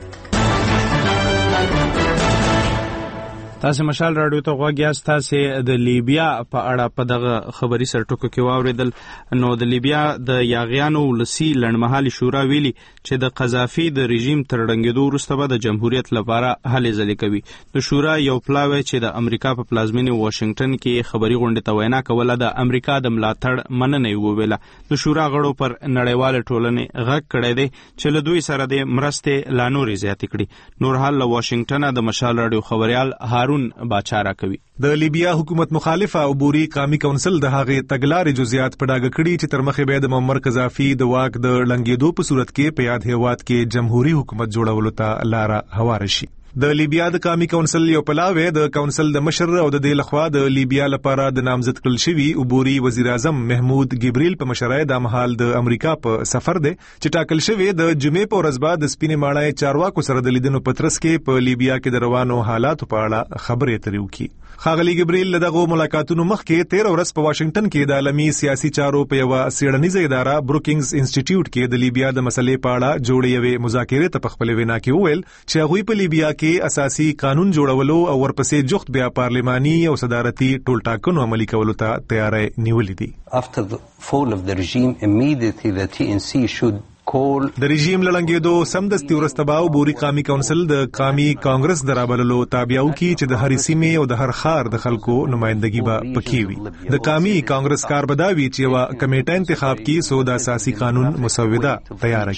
تاسو مشال رادیو ته غواړئ یاست. تاسو د لیبیا په اړه په دغه خبري سرټکو کې واوریدل. نو د لیبیا د یاغیانو ولسی لړمحالي شورا ویلي چې د قذافي د رژیم تر ډنګېدو وروسته به د جمهوریت لپاره هلې ځلې کوي. د شورا یو پلاوی چې د امریکا په پلازمینې واشنگټن کې خبري غونډه ته وینا کوله د امریکا د ملاتړ مننه وویله. د شورا غړو پر نړیواله ټولنې غږ کړی دی چې له دوی سره د مرستې لا نورې زیاتې کړي. نور حال له واشنگټن د مشال رادیو خبريال هارون باچارا کوي. د لیبیا حکومت مخالفه عبوري قومي کونسل د هغې تګلارې جزئیات په ډاګه کړي چې تر مخې به د معمر قذافي د واک د لنګېدو په صورت کې په یاد هیواد کې جمهوریت حکومت جوړولو ته لار هواره شي. د لیبیا د قومي کونسل یو پلاوی د کونسل د مشر او د دې لخوا د لیبیا لپاره د نامزد کړل شوی عبوري وزیر اعظم محمود ګبریل په مشرۍ د مهال د امریکا په سفر دی چې ټاکل شوی د جمعې په ورځ بعد د سپینې ماڼۍ چارواکو سره د لیدنو پترس کې په لیبیا کې د روانو حالاتو په اړه خبرې اترې وکړي. ښاغلي ګبریل دغه ملاقاتونو مخکې تیر ورځ په واشنگټن کې د عالمي سیاسي چارو په یو سیړنیزه اداره بروکینګز انسټیټیوټ کې د لیبیا د مسلې په اړه جوړې یوې مذاکرې ته په خپل وینا کې وویل چې هغوی په لیبیا کې اساسي قانون جوړولو او ورپسې جوخت بیا پارلماني او صدارتي ټولټاکنو عملي کولو ته تیاری نیولې دي. After the fall of the regime, immediately the T N C should د رژیم لړنګېدو سمدستي وروسته به عبوري قومي کونسل د قومي کانګرس د رابللو تابع وکړي چې د هرې سیمې او د هر ښار د خلکو نمائندګي به پکې وي. د قومي کانګرس کار به دا وي چې یوه کمیټه انتخاب کړي څو د اساسي قانون مسوده تیاره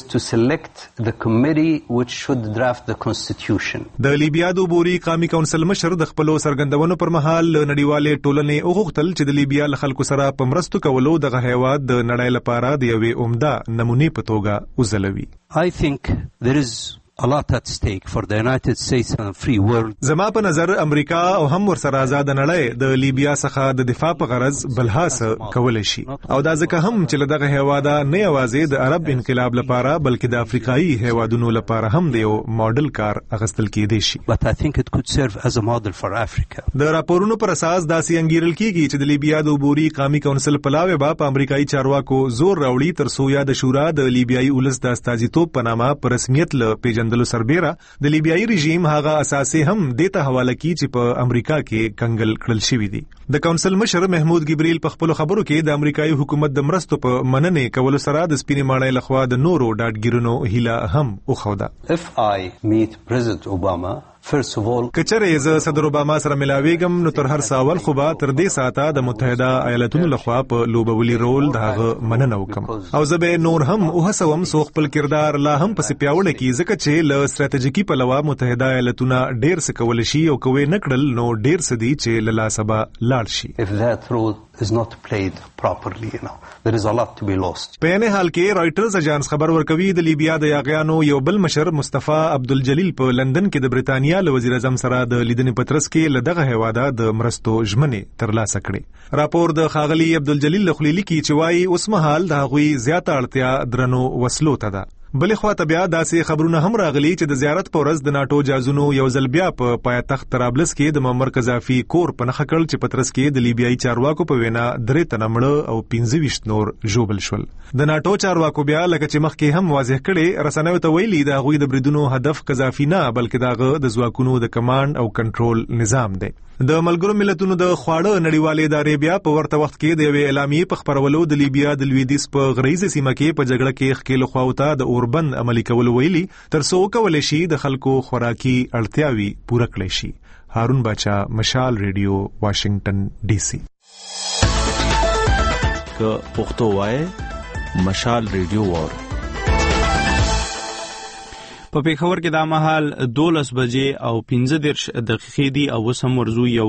کړي. د لیبیا د عبوري قومي کونسل مشر د خپلو څرګندونو پر مهال له نړیوالې ټولنې وغوښتل چې د لیبیا له خلکو سره په مرستو کولو دغه هیواد د نړۍ لپاره د یوې عمده نمونې په توګه وزلوي. I think there is a lot at stake for the United States and free world. زما په نظر امریکا او هم ورسره آزاد نړۍ د لیبیا څخه د دفاع په غرض بلهاسه کولای شي او دا ځکه هم چې دغه هیواد نه یوازې د عرب انقلاب لپاره بلکې د افریقایي هیوادونو لپاره هم د یو ماډل کار اغستل کېدی شي. But I think it could serve as a model for Africa. د راپورونو پر اساس داسې انګیرل کیږي چې د لیبیا د عبوري قومي کونسل پلاوی به په امریکایي چارواکو زور راوړي تر څو یا د شورا د لیبیایي ولس د استازیتوب په نامه په رسمیت له پیژندلو سربیره د لیبیایي رژیم هغه اساسي هم دته حواله کی چې په امریکا کې کنګل کړل شوی دی. د کونسل مشر محمود ګبریل په خپل خبرو کې د امریکایي حکومت د مرستو په مننې کولو سره د سپینې ماڼۍ لخوا د نورو ډاډګیرونو هیله هم وخوده. If I meet President Obama First of all, کچره ز صدر اوباما سره ملاویګم نو تر هر ساول خو به تر دې ساته د متحده ایالاتونو لخوا په لوبولي رول دغه مننه وکم او زه نور هم او هڅوم سو خپل کردار لا هم پس پیاوړ کی ځکه چې ل ستراتیژیکي په لوا متحده ایالاتونه ډیر څه کول شي او کوي نکړل نو ډیر څه دي چې له سبا لاړ شي. If that role is not played properly, you know. There is a lot to be lost. په نه حال کې رائټرز اجانس خبر ورکوي د لیبیا د یاغیانو یو بل مشر مصطفی عبدالجلیل په لندن کې د برتانیا له وزیر اعظم سره د لیدنې پترس کې لدغه هواده د مرستو ژمنې ترلاسه کړې. راپور د خاغلی عبدالجلیل لخلیلی کې چې وايي اوس مهال د هغوی زیاته اړتیا درنو وسلو ته ده. بلې خواته بیا داسې خبرونه هم راغلي چې د زیارت په ورځ د ناټو جازونو یو ځل بیا په پایتخت طرابلس کې د معمر قذافي کور په نښه کړل چې پترس کې د لیبیایي چارواکو په وینا درې تنه مړه او پنځه ویشت نور ژوبل شول. د ناټو چارواکو بیا لکه چې مخکې هم واضح کړي رسنیو ته ویلي د هغوی د بریدونو هدف قذافي نه بلکې دغه د ځواکونو د کمانډ او کنټرول نظام دی. د ملګرو ملتونو د خواړه نړیوالې ادارې بیا په ورته وخت کې د یوې اعلامیې په خپرولو د لیبیا د لویدیځ په غریزه سیمه کې په جګړه کې ښکېلو خواوته د اوربند عملي کولو ویلي تر څو وکولی شي د خلکو خوراکي اړتیاوي پوره کړی شي. هارون باچا، مشال ریډیو، واشنگټن ډي سي. که پښتو وایي مشال ریډیو وور په پیښور کې دا مهال دولس بجې او پنځه دېرش دقیقې دي او اوس هم ورځو یو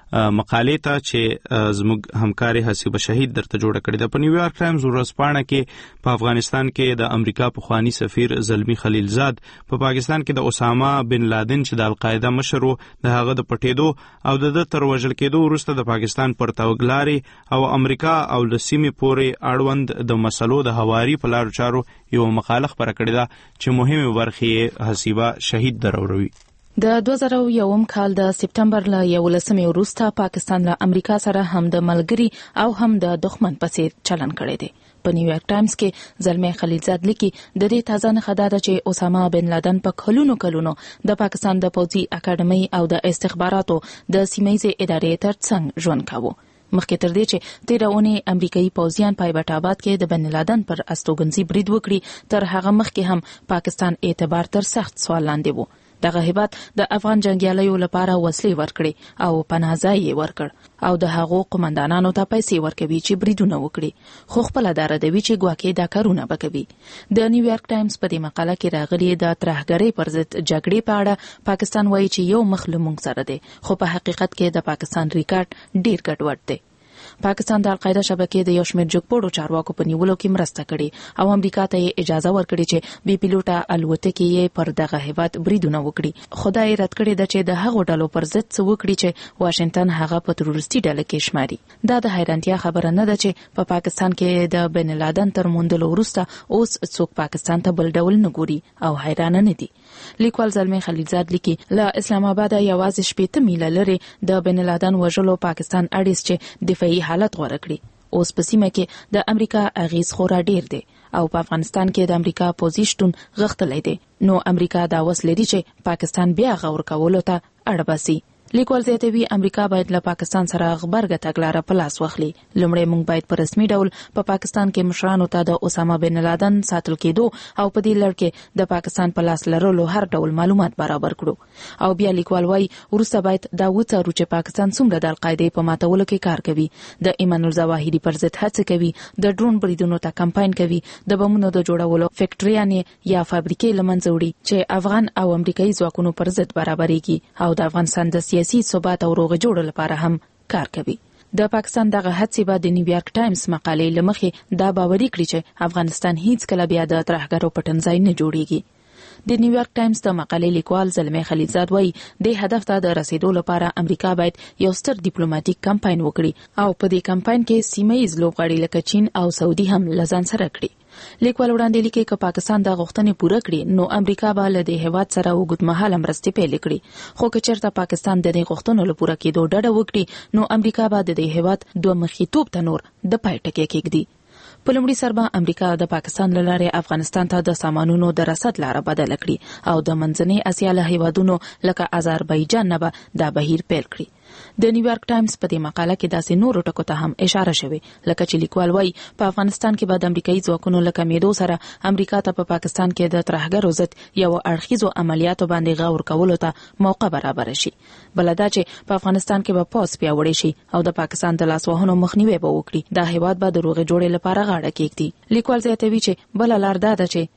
مقالې ته چې زموږ همکاري حسیبه شهید درته جوړه کړې ده. په نیویارک ټایمز ورځپاڼه کې په افغانستان کې د امریکا پخوانی سفیر زلمی خلیلزاد په پا پاکستان کې د اسامه بن لادن چې د القاعده مشر و د هغه د پټېدو او د تر وژل کېدو وروسته د پاکستان پر توګلاري او امریکا او د سیمې پورې اړوند د مسلو د هواري په لارو چارو یو مقاله خپره کړې ده چې مهمه برخې حسیبه شهید دروروي. د دوه زره یوم کال د سپتمبر له یولسمې وروسته پاکستان له امریکا سره هم د ملګری او هم د دښمن په څیر چلن کړی دی. په نیویارک ټایمز کې زلمی خلیلزاد لیکي د دې تازه نښه ده چې اسامه بن لادن په کلونو کلونو د پاکستان د پوځي اکاډمۍ او د استخباراتو د سیمه‌ییزې ادارې ترڅنګ ژوند کاوه. مخکې تر دې چې تیره اونۍ امریکایي پوځیان په ایبټ آباد کې د بن لادن پر استوګنځي برید وکړي تر هغه مخکې هم پاکستان اعتبار تر سخت سوال لاندې وو. دغه هیبت د افغان جنگیالیو لپاره وسلې ورکړي او پناهځای یې ورکړ او د هغو قومندانانو ته پیسې ورکوي چې بریدونه وکړي خو خپل اداردوي چې ګواکې دا کارونه وکوي. د نیویارک ټایمز په دې مقاله کې راغلي د ترهګرۍ پر ضد جګړې په اړه پاکستان وایي چې یو مخ له موږ سره دی خو په حقیقت کې د پاکستان ریکارډ ډیر ګډوډ دی. پاکستان د القاعده شبکې د یو شمېر جګپوړو چارواکو په نیولو کې مرسته کړې او امریکا ته یې اجازه ورکړې چې بي پیلوټه الوتکې یې پر دغه هیواد بریدونه وکړي. خدای رد کړی د چې د هغو ډلو پر ضد څه وکړي چې واشنگټن هغه په تروریستي ډله کې شماري. دا د حیرانتیا خبره نه ده چې په پاکستان کې د بن لادن تر موندلو وروسته اوس څوک پاکستان ته بل ډول نه ګوري او حیران نه دي. لیکوال زلمی خلیلزاد لیکي له اسلام آباد یوازې شپېته میله لرې د بن لادن وژلو پاکستان اړیس چې دفاعي حالت غوره کړي اوس په سیمه کې د امریکا اغیز خورا ډیر دی او په افغانستان کې د امریکا پوزیشن غښتلی دی نو امریکا دا وس لري چې پاکستان بیا غور کولو ته اړ باسي. لیکوال زیاتوي امریکا باید له پاکستان سره غبرګه تګلاره په لاس واخلي. لومړی موږ باید په رسمي ډول په پاکستان کې مشرانو ته د اسامه بن لادن ساتل کېدو او په دې لړ کې د پاکستان په لاس لرلو هر ډول معلومات برابر کړو او بیا لیکوال وایي وروسته باید دا وڅارو چې پاکستان څومره د القاعدې په ماتولو کې کار کوي، د ایمان الظواهري پر ضد هڅه کوي، د ډرون بریدونو ته کمپاین کوي، د بمونو د جوړولو فیکټریانې یا فابریکې لمنځه وړي چې افغان او امریکایي ځواکونو پر ضد برابرېږي او د افغانستان د سیاسي ثبات او روغ جوړ لپاره هم کار کوي. د پاکستان دغه هڅې به د نیویارک ټایمز مقالې لمخې دا باوري کړي چې افغانستان هیڅ کله بیا د ترهګرو پټنځای نه جوړیږي. د نیویارک ټایمز د مقالې لیکوال زلمی خلیلزاد وایي د هدف ته د رسیدو لپاره امریکا باید یو ستر ډیپلوماټیک کمپاین وکړي او په دې کمپاین کې سیمه ییز لوبغاړي لکه چین او سعودي هم لزان سره کړي. لیکوال وړاندې لیکي چې پاکستان د غوښتنې پوره کړي نو امریکا به له دې هیواد سره اوږدمهاله مرستې پیل کړي خو که چېرته پاکستان د دې غوښتنو له پوره کېدو ډډه وکړي نو امریکا به د دې هیواد دوه مخیتوب ته نور د پای ټکی کېږدي. په لومړي سر به امریکا د پاکستان له لارې افغانستان ته د سامانونو د رسد لاره بدله کړي او د منځنۍ اسیا له هیوادونو لکه آذربایجان نه به دا بهیر پیل کړي. د نیویارک ټایمز په دې مقاله کې داسې نورو ټکو ته هم اشاره شوې لکه چې لیکوال وایي په افغانستان کې به د امریکایي ځواکونو له کمېدو سره امریکا ته په پاکستان کې د ترهګرو ضد یو اړخیزو عملیاتو باندې غور کولو ته موقع برابره شي. بله دا چې په افغانستان کې به پوځ پیاوړی شي او د پاکستان د لاسوهنو مخنیوی به وکړي. دا هیواد به د روغې جوړې لپاره غاړه کېږدي. لیکوال زیاتوي چې بله لار دا ده چې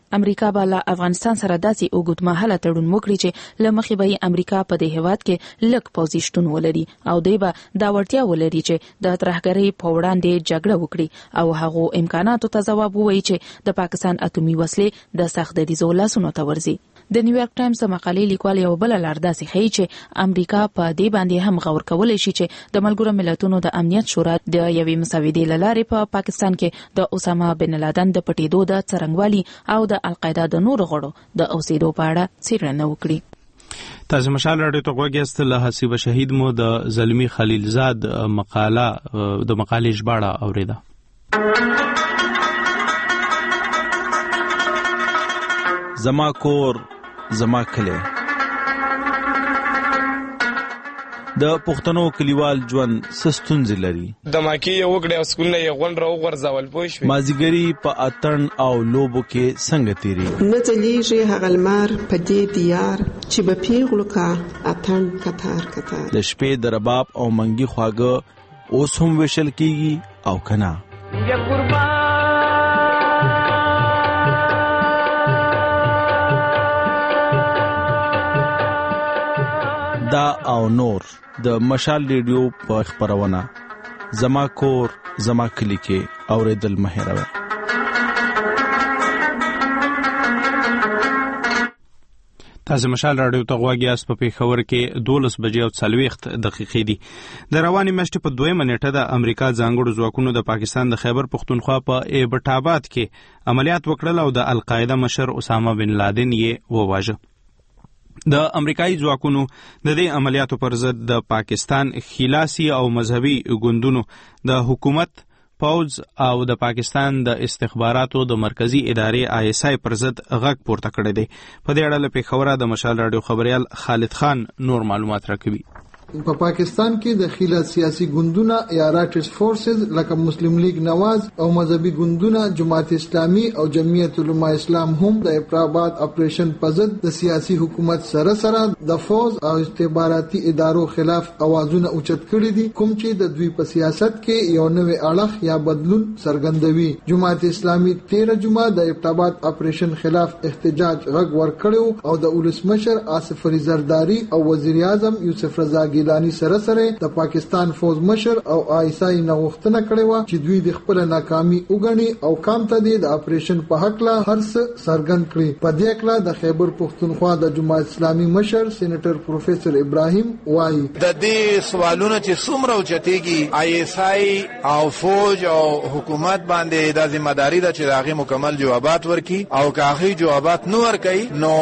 امریکا به له افغانستان سره داسې اوږدمهاله تړون وکړي چې له مخې به امریکا په دې هیواد کې لږ پوځي شتون ولري او دوی به دا وړتیا ولري چې د ترهګرۍ په وړاندې جګړه وکړي او هغو امکاناتو ته ځواب ووایي چې د پاکستان اتومي وسلې د سخت دریځو لاسونو ته ورځي. د نیویارک ټایمز د مقالې لیکوال یو بل لار داسې ښیي چې امریکا په دې باندې هم غور کولی شي چې د ملګرو ملتونو د امنیت شورا د یوې مسودې له لارې په پاکستان کې د اسامه بن لادن د پټېدو د څرنګوالي او د القاعده د نورو غړو د اوسېدو په اړه څېړنه وکړي. تاسو مشال راډیو ته غوږ یاست. له حسیب شهید مو د زلمی خلیلزاد مقاله د مقالې ژباړه اوریده. زما کور زما کلی. د پښتنو کلیوال ژوند سستونځ لري. د ماکی یو وګړي او سکولونه یې غون راو غرزول پوه شو. مازیګری په اتن او لوبو کې څنګه تیری. نه ځلیږي هغه لمر په دې دیار چې به پیغلو کا اتن کتار کتار. د شپې د رباب او منګي خواږه اوس هم وشل کیږي او کنا. یا قربان دا او نور د مشال ریډیو په خبرونه زما کور زما کلی کې اوریدل مهیروي. تاسو مشال راډیو ته غوږ یاست. په پیښور کې دولس بجې او څلوېښت دقیقې دي. د رواني میاشتې په دویمه نیټه د امریکا ځانګړو ځواکونو د پاکستان د خیبر پښتونخوا په ایبټ آباد کې عملیات وکړل او د القاعده مشر اسامه بن لادن یې وواژه. د امریکایي ځواکونو د دې عملیاتو پر ضد د پاکستان خلاصي او مذهبي ګوندونو د حکومت پوز او د پاکستان د استخباراتو د مرکزی ادارې آی اس آی پر ضد غږ پورته کړی دی. په دې اړه له پیښوره د مشال راډیو خبريال خالد خان نور معلومات راکوي. په پاکستان کې د خلاص سیاسي ګوندونه یا راټس فورسز لکه مسلم لیگ نواز او مذهبي ګوندونه جماعت اسلامي او جمعیت علماء اسلام هم د افراباد اپریشن په ضد د سیاسي حکومت سره سره د فوز او استخباراتي ادارو خلاف اوازونه اوچت کړي دي، کوم چې د دوی په سیاست کې یو نوې اړخ یا بدلون څرګندوي. جماعت اسلامي تیرہ جمعه د افراباد اپریشن خلاف احتجاج غږ ورکړو او د ولسمشر آصف علي زرداری او وزیر اعظم یوسف رضا ګیلانی سره سره د پاکستان فوز مشر او آی اس آی نوښتنه کړې و چې دوی د خپل ناکامي وګڼي او کام ته د اپریشن په حق لا هرڅ سرګن کړي. په دې اړه د خیبر پښتونخوا د جماعت اسلامي مشر سېنیټر پروفیسور ابراهیم وایي د دې سوالونه چې څومره اوچتېږي آی اس آی او فوج او حکومت باندې د ځمېداري د چې هغه مکمل جوابات ورکړي او که هغه جوابات نه ورکړي نو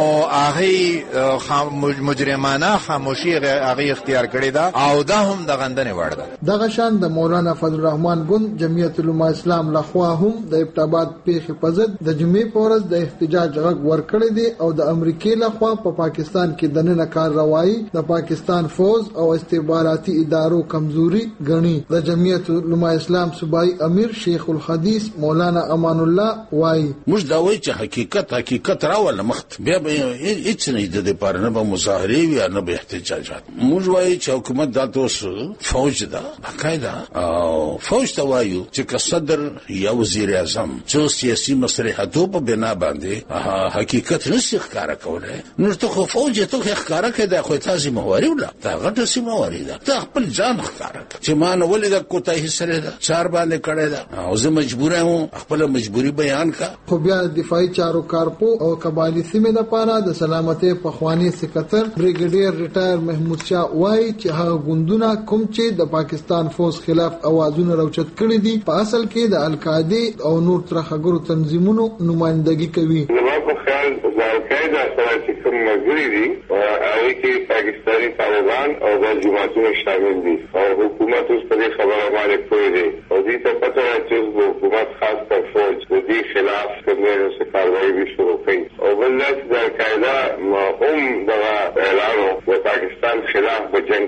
هغه مجرمانه خاموشي هغه اختیار کړی دا او دا هم د غندنې وړ ده. دغه شان د مولانا فضل الرحمن ګوند جمعیت علماء اسلام لخوا هم د ابتابات پیښې په ضد د جمعې په ورځ د احتجاج غږ ورکړی دی او د امریکای لخوا په پا پاکستان کې د نن کارروایي د پاکستان فوز او استخباراتي ادارو کمزوري ګڼي. د جمعیت علماء اسلام صوبایي امیر شیخ الحدیث مولانا امان الله وایي موږ دا وایي چې حقیقت حقیقت راول مخت بیا به هیڅ نه د دې پر نه به مظاهره وي نه به احتجاجات. موږ وایي چې حکومت دا توسو فوج دا باقاعده او فوج ته وایو چې که صدر یا وزیر اعظم چې سیاسي مصلحتو په بنا باندې حقیقت نشي ښکارا کولای نو ته خو فوج ته ښکارا کړه خو تاسو مواري ولا دا غټه سي مواري دا ته خپل ځان ښکارا چې ما نو ولې دا کوتاه سره دا چار باندې کړه دا او زه مجبور یم خپل مجبوری بیان کا. خو بیا دفاعي چارو کارپو او قبایلی سیمه د پاره د سلامتي پخوانی سکرټر بریګیډیر ریټایر محمود شاه وایي چې هغه ګوندونه کوم چې د پاکستان فوز خلاف اوازونه راوچت کړي دي په اصل کې د القاعده او نور ترخګرو تنظیمونو نمائندګي کوي. نو په خیال د القاعده سره چې کوم مګری دي هغه کې پاکستاني طالبان او د جماعتونو شامل دي او حکومت اوس په خبره باندې پوي دي او دې ته پته راځي چې حکومت خاص پر فوج د دې خلاف کومه څه کاروایی شروع کړي او بل د القاعده هم د اعلان د پاکستان خلاف بجنګ کوي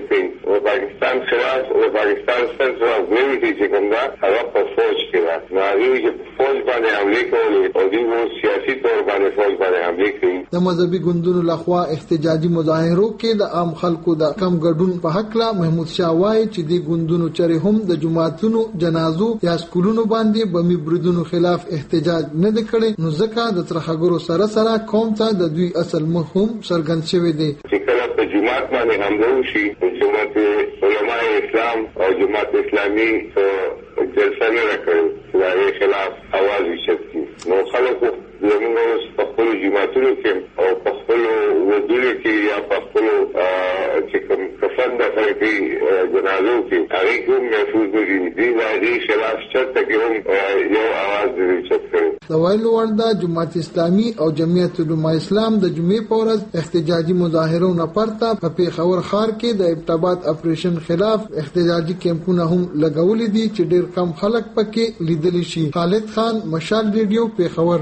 د پاکستان خلاف او د پاکستان سره غوړي چې کوم دا هغه په فوج کې ده نو هغه چې فوج باندې حمله کوي او د سیاسي تور باندې فوج باندې حمله کوي. د مذهبي ګوندونو لخوا احتجاجي مظاهرو کې د عام خلکو د کم ګډون په حق لا محمود شاه وایي چې د ګوندونو چره هم د جماعتونو جنازو یا سکولونو باندې بمي بریدونو خلاف احتجاج نه کړي نو ځکه د ترخګرو سره سره قوم ته د دوی اصل مفهوم څرګند شوی دی. چې کله په جماعت باندې حمله وشي جماعت علماء اسلام او جماعت اسلامي جلسه نه راکړي د خلاف आवाज وشي نو خلکو زموږ په خپل جماعتونو کې او په خپل ودونو کې یا په خپل چې کوم کفن د فرقي جنازو کې هغه کوم محفوظ دي دي د خلاف چرته کې هم یو आवाज وشي. د ویلو وردا جماعت اسلامي او جمعیت علماء اسلام د جمعې په ورځ احتجاجي مظاهرو نه پرته په پیښور ښار کې د ابتباد اپریشن خلاف احتجاجي کیمپونه هم لګولې دي چې ډېر کم خلک پکې لیدل شي. خالد خان، مشال ریډیو، پیښور.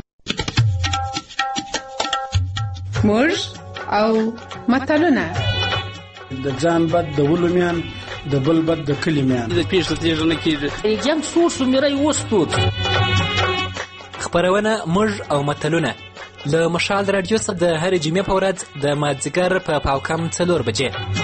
موږ او متلونه د ځان بد د ولومیان د بل بد د کلمیان د پیښو تیږه نه کیږي جنگ سور سمری وستود. خبرونه موږ او متلونه له مشال رادیو څخه د هر جمعې په ورځ د مازدیګر په پاوکم څلور بجې.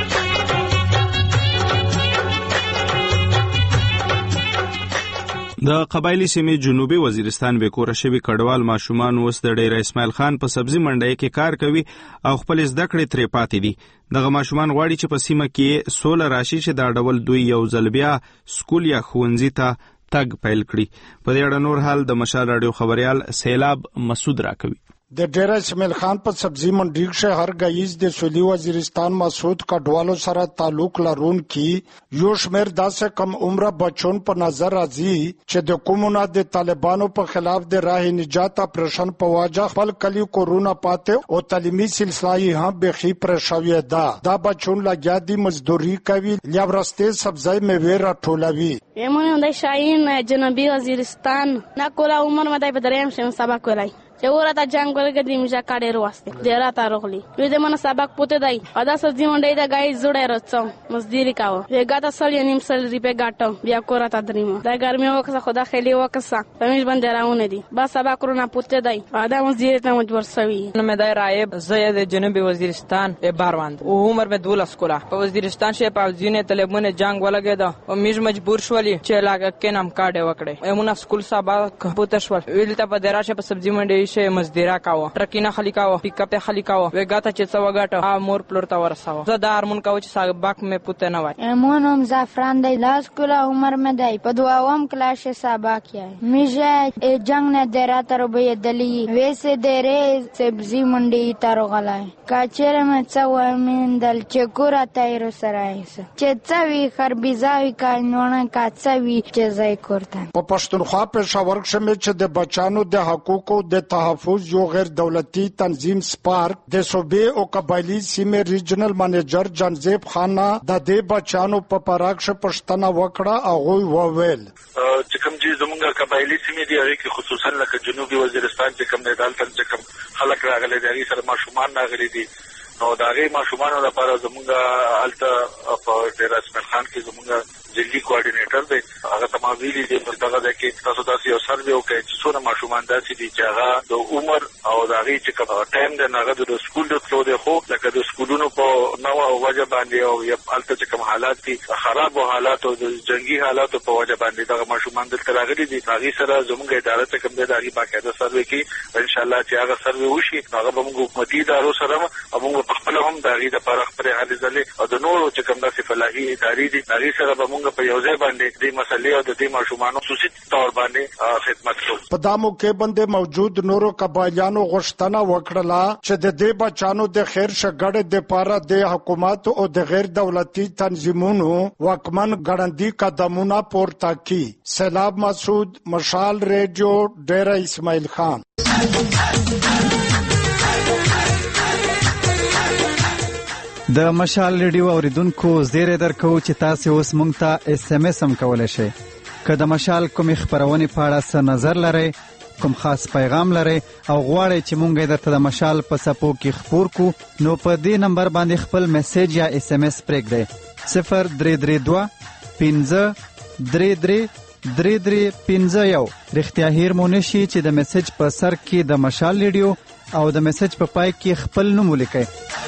د قبایلی سیمې جنوبي وزیرستان به کور شوی کډوال ماشومان اوس د ډیر اسماعیل خان په سبزی منډۍ کې کار کوي او خپل زده کړې ترې پاتې دي. دغه ماشومان غواړي چې په سیمه کې سوله راشي چې دا ډول دوی یو ځل بیا سکول یا ښوونځي ته تګ پیل کړي. په دې اړه نور حال د مشال رادیو خبريال سیلاب مسعود راکوي. د ډیر اسماعیل خان په سبزی منډی کې هر غایز د سولي وزیرستان مسعود کډوالو سره تعلق لرون کی یو شمیر داسې کم عمره بچون په نظر راځي چې د کومونه د طالبانو په خلاف د راه نجات اپریشن په واجه خپل کلی کورونا پاتې او تعلیمي سلسله یې هم بخي پر شوې ده. دا بچون لګیا دي مزدوري کوي یا ورسته سبزی میوه راټولوي. یمن د شاهین جنوبي وزیرستان نا کولا عمر مدای په دریم شم سبق ولای چې ورته جنگ ورګدي میجا کاډه واسطه ډیره تاروغلی وې د من سبق پته دی ادا سبزی منډي دا گای جوړه رڅم مزدوري کاوه وې گاته سل ینیم سل ریپه گاټم بیا کورته دریم دا ګرمي وکړه خدا خېلی وکړه پمیش باندې راونه دي با سبق ورونه پته دی ادا مزدوري ته مجبور سوي. نو مې دای رایب زید جنوبي وزیرستان به باروند او عمر مې دولس کولا په وزیرستان شه په ځینې طالبونه جنگ ولګیدا او میج مجبور شولې چې لاګه کې نام کاډه وکړي ایمونه سکول سبق پته شول ویل ته په دراشه په سبزی منډي شه مزدورا کاوه ټرکینه خلی کاوه پیک اپ خلی کاوه وګاته چې څو غاټه مور پلور تا ورساوه زه د هارمون کاوه چې سبق مې پته نه وای. مونم زعفران دی لاس کولا عمر مې دی په دوام کلاس سبق یې میجه جنگ نه دراتر به دلی ویسه درې سبزی منډي تر غلای کاچره مې څو مندل چې کورا تایر سره ایسه چې څوي خربيزاوي کانونه کاڅوي چې زای کوړه. په پښتونخوا په شاور کې چې د بچانو د حقوقو د تحفظ یو غیر دولتي تنظیم سپارک د صوبې او قبایلی سیمې ریجنل منیجر جنزیب خان د دې بچانو په پراکش پښتنه وکړه او وویل چې کوم چې زمونږ قبایلی سیمې دی هغه کې خصوصا لکه جنوبي وزیرستان چې کوم د دالتن چې کوم خلک راغلي دي هغه سره ماشومان راغلي دي نو دا غي ماشومان لپاره زمونږ الته په ډیر اسماعیل خان کې زمونږ جلدی کوارډینیټر دی هغه تمامویلی دی په دغه ځای کې تاسو تاسو یو سروې وکړئ چې څونه ماشومان داسې دي چې هغه د عمر او د هغې چې کوم ټایم دی نو هغه د سکول د تلو دی خو لکه د سکولونو په نوه وجه باندې او یا هلته چې کوم حالات دي خرابو حالاتو د جنګي حالاتو په وجه باندې دغه ماشومان دلته راغلي دي هغې سره زموږ اداره چې کوم دی د هغې باقاعده سروې کوي انشاءالله چې هغه سروې وشي هغه به موږ حکومتي ادارو سره او موږ په خپله هم د هغې دپاره خپلې هلې ځلې او د نورو چې کوم داسې فلاحي ادارې دي هغې سره به موږ په یو ځای باندې دې مسلې او د دې ماشومانو خصوصي تور باندې خدمت کوو. په دا موقع باندې موجود نورو قبایلیانو غوښتنه وکړه چې د دې بچانو د خیر شګړې د پاره د حکومت او د غیر دولتي تنظیمونو واکمن ګړندي قدمونه پورته کړي. سیلاب مسعود، مشال ریډیو، ډیره اسماعیل خان. د مشال ریډیو اوریدونکو زیری درکو چې تاسو اوس مونږ ته اس ام اس هم کولای شئ. که د مشال کوم خبرونه په اړه څه نظر لرئ، کوم خاص پیغام لرئ او غواړئ چې مونږ درته د مشال په سپو کې خبر کو، نو په دې نمبر باندې خپل میسج یا اس ام اس پرېږدئ. صفر درې درې دوه پنځه درې درې درې درې پنځه یو. رښتیا هیر مو نشي چې د میسج په سر کې د مشال ریډیو او د میسج په پای کې خپل نوم ولیکئ.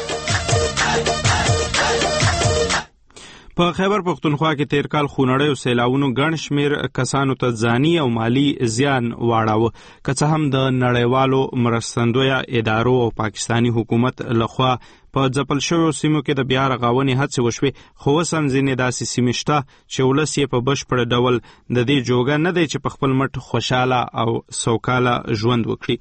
په خیبر پختونخوا کې تیر کال خونړیو او سیلاونو ګڼ شمیر کسانو ته ځاني او مالی زیان واړاوه، که څه هم د نړیوالو مرستندویه ادارو او پاکستانی حکومت لخوا په ځپل شویو سیمو کې د بیا رغونې هڅې وشوې، خو اوس هم ځینې داسې سیمې شته چې ولس یې په بشپړ ډول د دې جوګه نه دی چې په خپل مټ خوشحاله او سوکاله ژوند وکړي.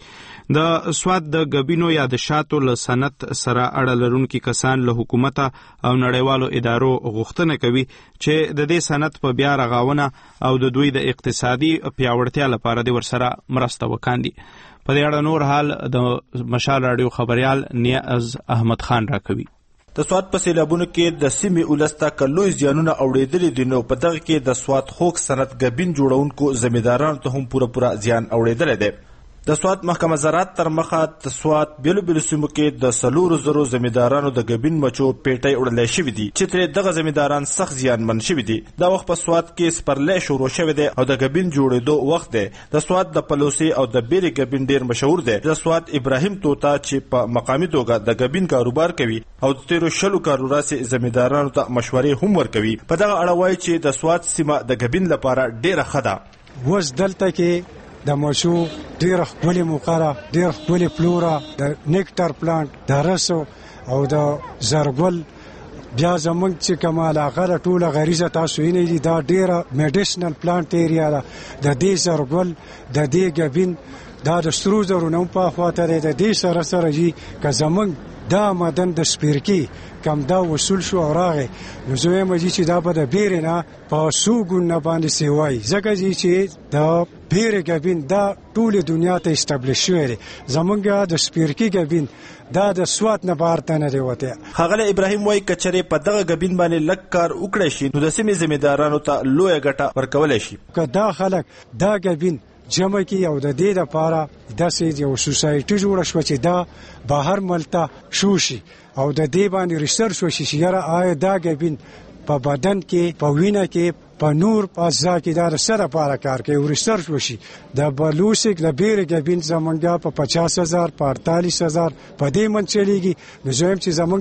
د سوات د ګبینو یا د شاتو له صنعت سره اړه لرونکي کسان له حکومته او نړیوالو ادارو غوښتنه کوي چې د دې صنعت په بیا رغونه او د دوی د اقتصادي پیاوړتیا لپاره د ورسره مرسته وکاندي. په دې اړه نور حال د مشال رادیو خبريال نیاز احمد خان راکوي. د سوات په سیلابونو کې د سیمې ولسته کلوي زیانونه اوړېدلي دي، نو په دغه کې د سوات خوک صنعت ګبین جوړونکو ځمېدارانو ته هم پوره پوره زیان اوړېدلی دی. د سوات محکمه زراعت تر مخه د سوات بیلو بیلو سیمو کې د څلورو زرو ځمېدارانو د ګبین مچو پیټۍ وړلی شوي دي چې ترې دغه ځمېداران سخت زیانمن شوي دي. دا وخت په سوات کې سپرلی شروع شوی دی او د ګبین جوړېدو وخت دی. د سوات د پلوسي او د بیرې ګبین ډېر مشهور دی. د سوات ابراهیم توتا چې په مقامي توګه د ګبین کاروبار کوي او د تیرو شلو کالو راهیسې ځمېدارانو ته مشورې هم ورکوي، په دغه اړه وایي چې د سوات سیمه د ګبین لپاره ډېره ښه ده. اوس دلته کې د مشو ډېره ښکلې موقره، ډېره ښکلې فلورا، د نیکټر پلانټ، د رسو او د زرګل، بیا زمونږ چې کوم علاقه ده ټوله غریزه تاسو وینئ دي، دا ډېره میډیسنل پلانټ ایریا ده. د دې زرګل د دې ګبین دا د سرو زرو نه هم په خواته دی. د دې سره سره جي که زمونږ دا مدن د سپیرکي کم دا وصول شو او راغی، نو زه وایم چې دا به د بیرې نه په څو ګونه باندې سیوایي، ځکه چې د بیرې ګبین دا ټولې دنیا ته اسټابلیش شوی دی. زمونږ د سپیرکي ګبین دا د سوات نه بهر ته نه دی وتی. ښاغلی ابراهیم وایي که چېرې په دغه ګبین باندې لږ کار وکړی شي نو د سیمې ذمېدارانو ته لویه ګټه ورکولی شي. که دا خلک دا ګبین جمع کی او د دې لپاره داسې یو سوسایټي جوړه شوه چې دا بهر ملته شو شي او د دې باندې ریسرچ وشي چې یاره آیا دا ګبین په بدن کې، په وینه کې، په نور په اجزا کې دا د څه لپاره کار کوي او ریسرچ وشي. د بلوسک د بیرې ګبین زمونږ په پچاس هزار په اړتالیس هزار په دې من چلیږي. نو زه وایم چې زمونږ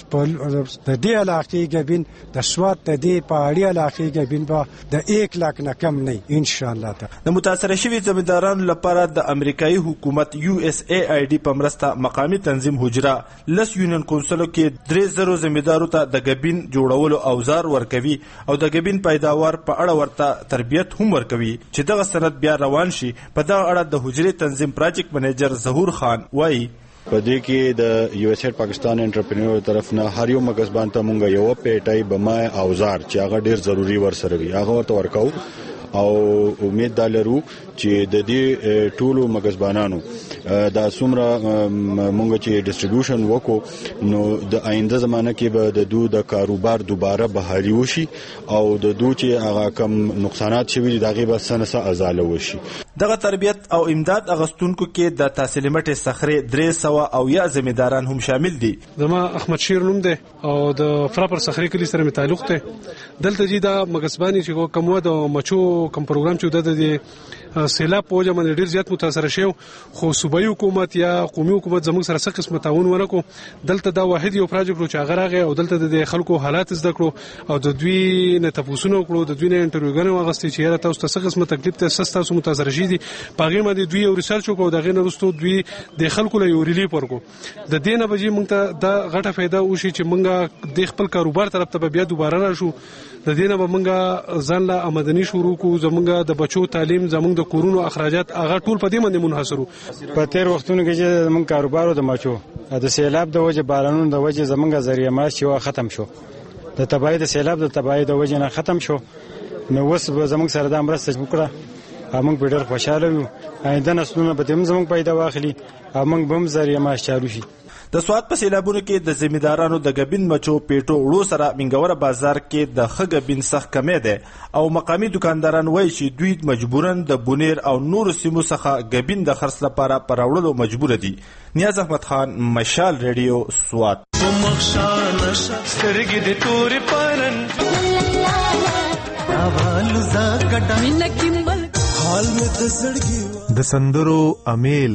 د دې علاقې ګبین د سوات د دې پهاړي علاقې ګبین به د ایک لاک نه کم نه انشاءالله. د متاثره شوي ځمېدارانو لپاره د امریکایي حکومت یو اس ای آی ډي په مرسته مقامي تنظیم حجره لس یونین کونسلو کې درې زرو ځمېدارو ته د ګبین جوړولو اوزار ورکوي او د ګبین پیداوار په اړه ورته تربیت هم ورکوي چې دغه صنعت بیا روان شي. په دغه اړه د حجرې تنظیم پراجیکټ منیجر ظهور خان وایي په دې کې د یو اس ای پاکستان انټرپرینور طرف نه هر یو مګزبان ته مونږ یو پیټای بمای اوزار چې هغه ډیر ضروری ورسره وي هغه ورته ورکاو او امید دالرو چې د دې ټولو مګزبانانو دا څومره مونږ چې ډیسټریبیوشن وکړو نو د آینده زمانه کې به د دوی د کاروبار دوباره بهاري وشي او د دوی چې هغه کم نقصانات شوي دي هغې به څه نه څه ازاله وشي. دغه تربیت او امداد اغستونکو کې د تحصیل مټې صخرې درې سوه او یا ځمېداران هم شامل دي. زما احمد شیر نوم دی او د فرا پر صخرې کلي سره مې تعلق دی. دلته چې دا مګزبانې چې کوم وه د مچو کوم پروګرام چې د د سیلاب په وجه باندې ډېر زیات متاثره شوی، خو صوبایي حکومت یا قومي حکومت زموږ سره څه قسمه تعاون ونه کړو. دلته دا واحد یو پروجیکټ و چې هغه راغی او دلته د خلکو حالات زده کړو او د دوی نه تپوسونه وکړو، د دوی نه انټرویوګانې واخیستې چې یاره تاسو ته څه قسمه تکلیف ته څه ستاسو متاثره شوي دي. په هغې باندې دوی یو ریسرچ وکړو او د هغې نه وروستو دوی د خلکو له یو ریلیف ورکړو. د دې نه به چې موږ ته دا غټه فایده وشي چې موږ د خپل کاروبار طرف ته به بیا دوباره راشو. د دې نه به موږ ځان له آمدني شروع کړو، زموږ د بچو تعلیم، زموږ د کورونو اخراجات هغه ټول په دې باندې منحصر وو. په تېر وختونو کې چې زموږ کاروبار د مچو د سیلاب د وجې بارانونو د وجې زموږ ذریعه معاش چې ختم شو، د تباهي د سیلاب د تباهي د وجې نه ختم شو. نو اوس به زموږ سره دا مرسته وکړه، موږ به ډېر خوشحاله یو. آینده نسلونه به هم زموږ پیدا واخلي او موږ به هم ذریعه معاش چالو شي. د سواد په سیلابونو کې د زمیندارانو د غبین مچو پیټو وړو سره منګوره بازار کې د خغبین سخت کمی ده او مقامی دکانداران وایي چې دوی مجبورن د بونیر او نور سیمو څخه غبین د خرڅ لپاره پراوړلو مجبور دي. نیاز احمد خان، مشال ریډیو، سواد. د سندرو امیل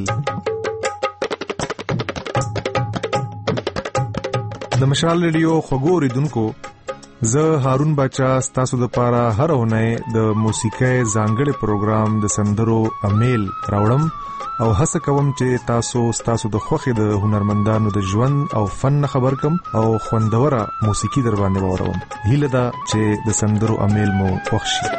د مشال ریډیو خبرو دونکو زه هارون بچا ستاسو د پاره هر اونۍ د موسیقۍ ځانګړي پروګرام د سندرو امیل راوړم او هڅه کوم چې تاسو ستاسو د خوښي د هنرمندانو د ژوند او فن خبر کم او خوندوره موسیقي در باندې وروم. هیله ده چې د سندرو امیل مو خوښ شي.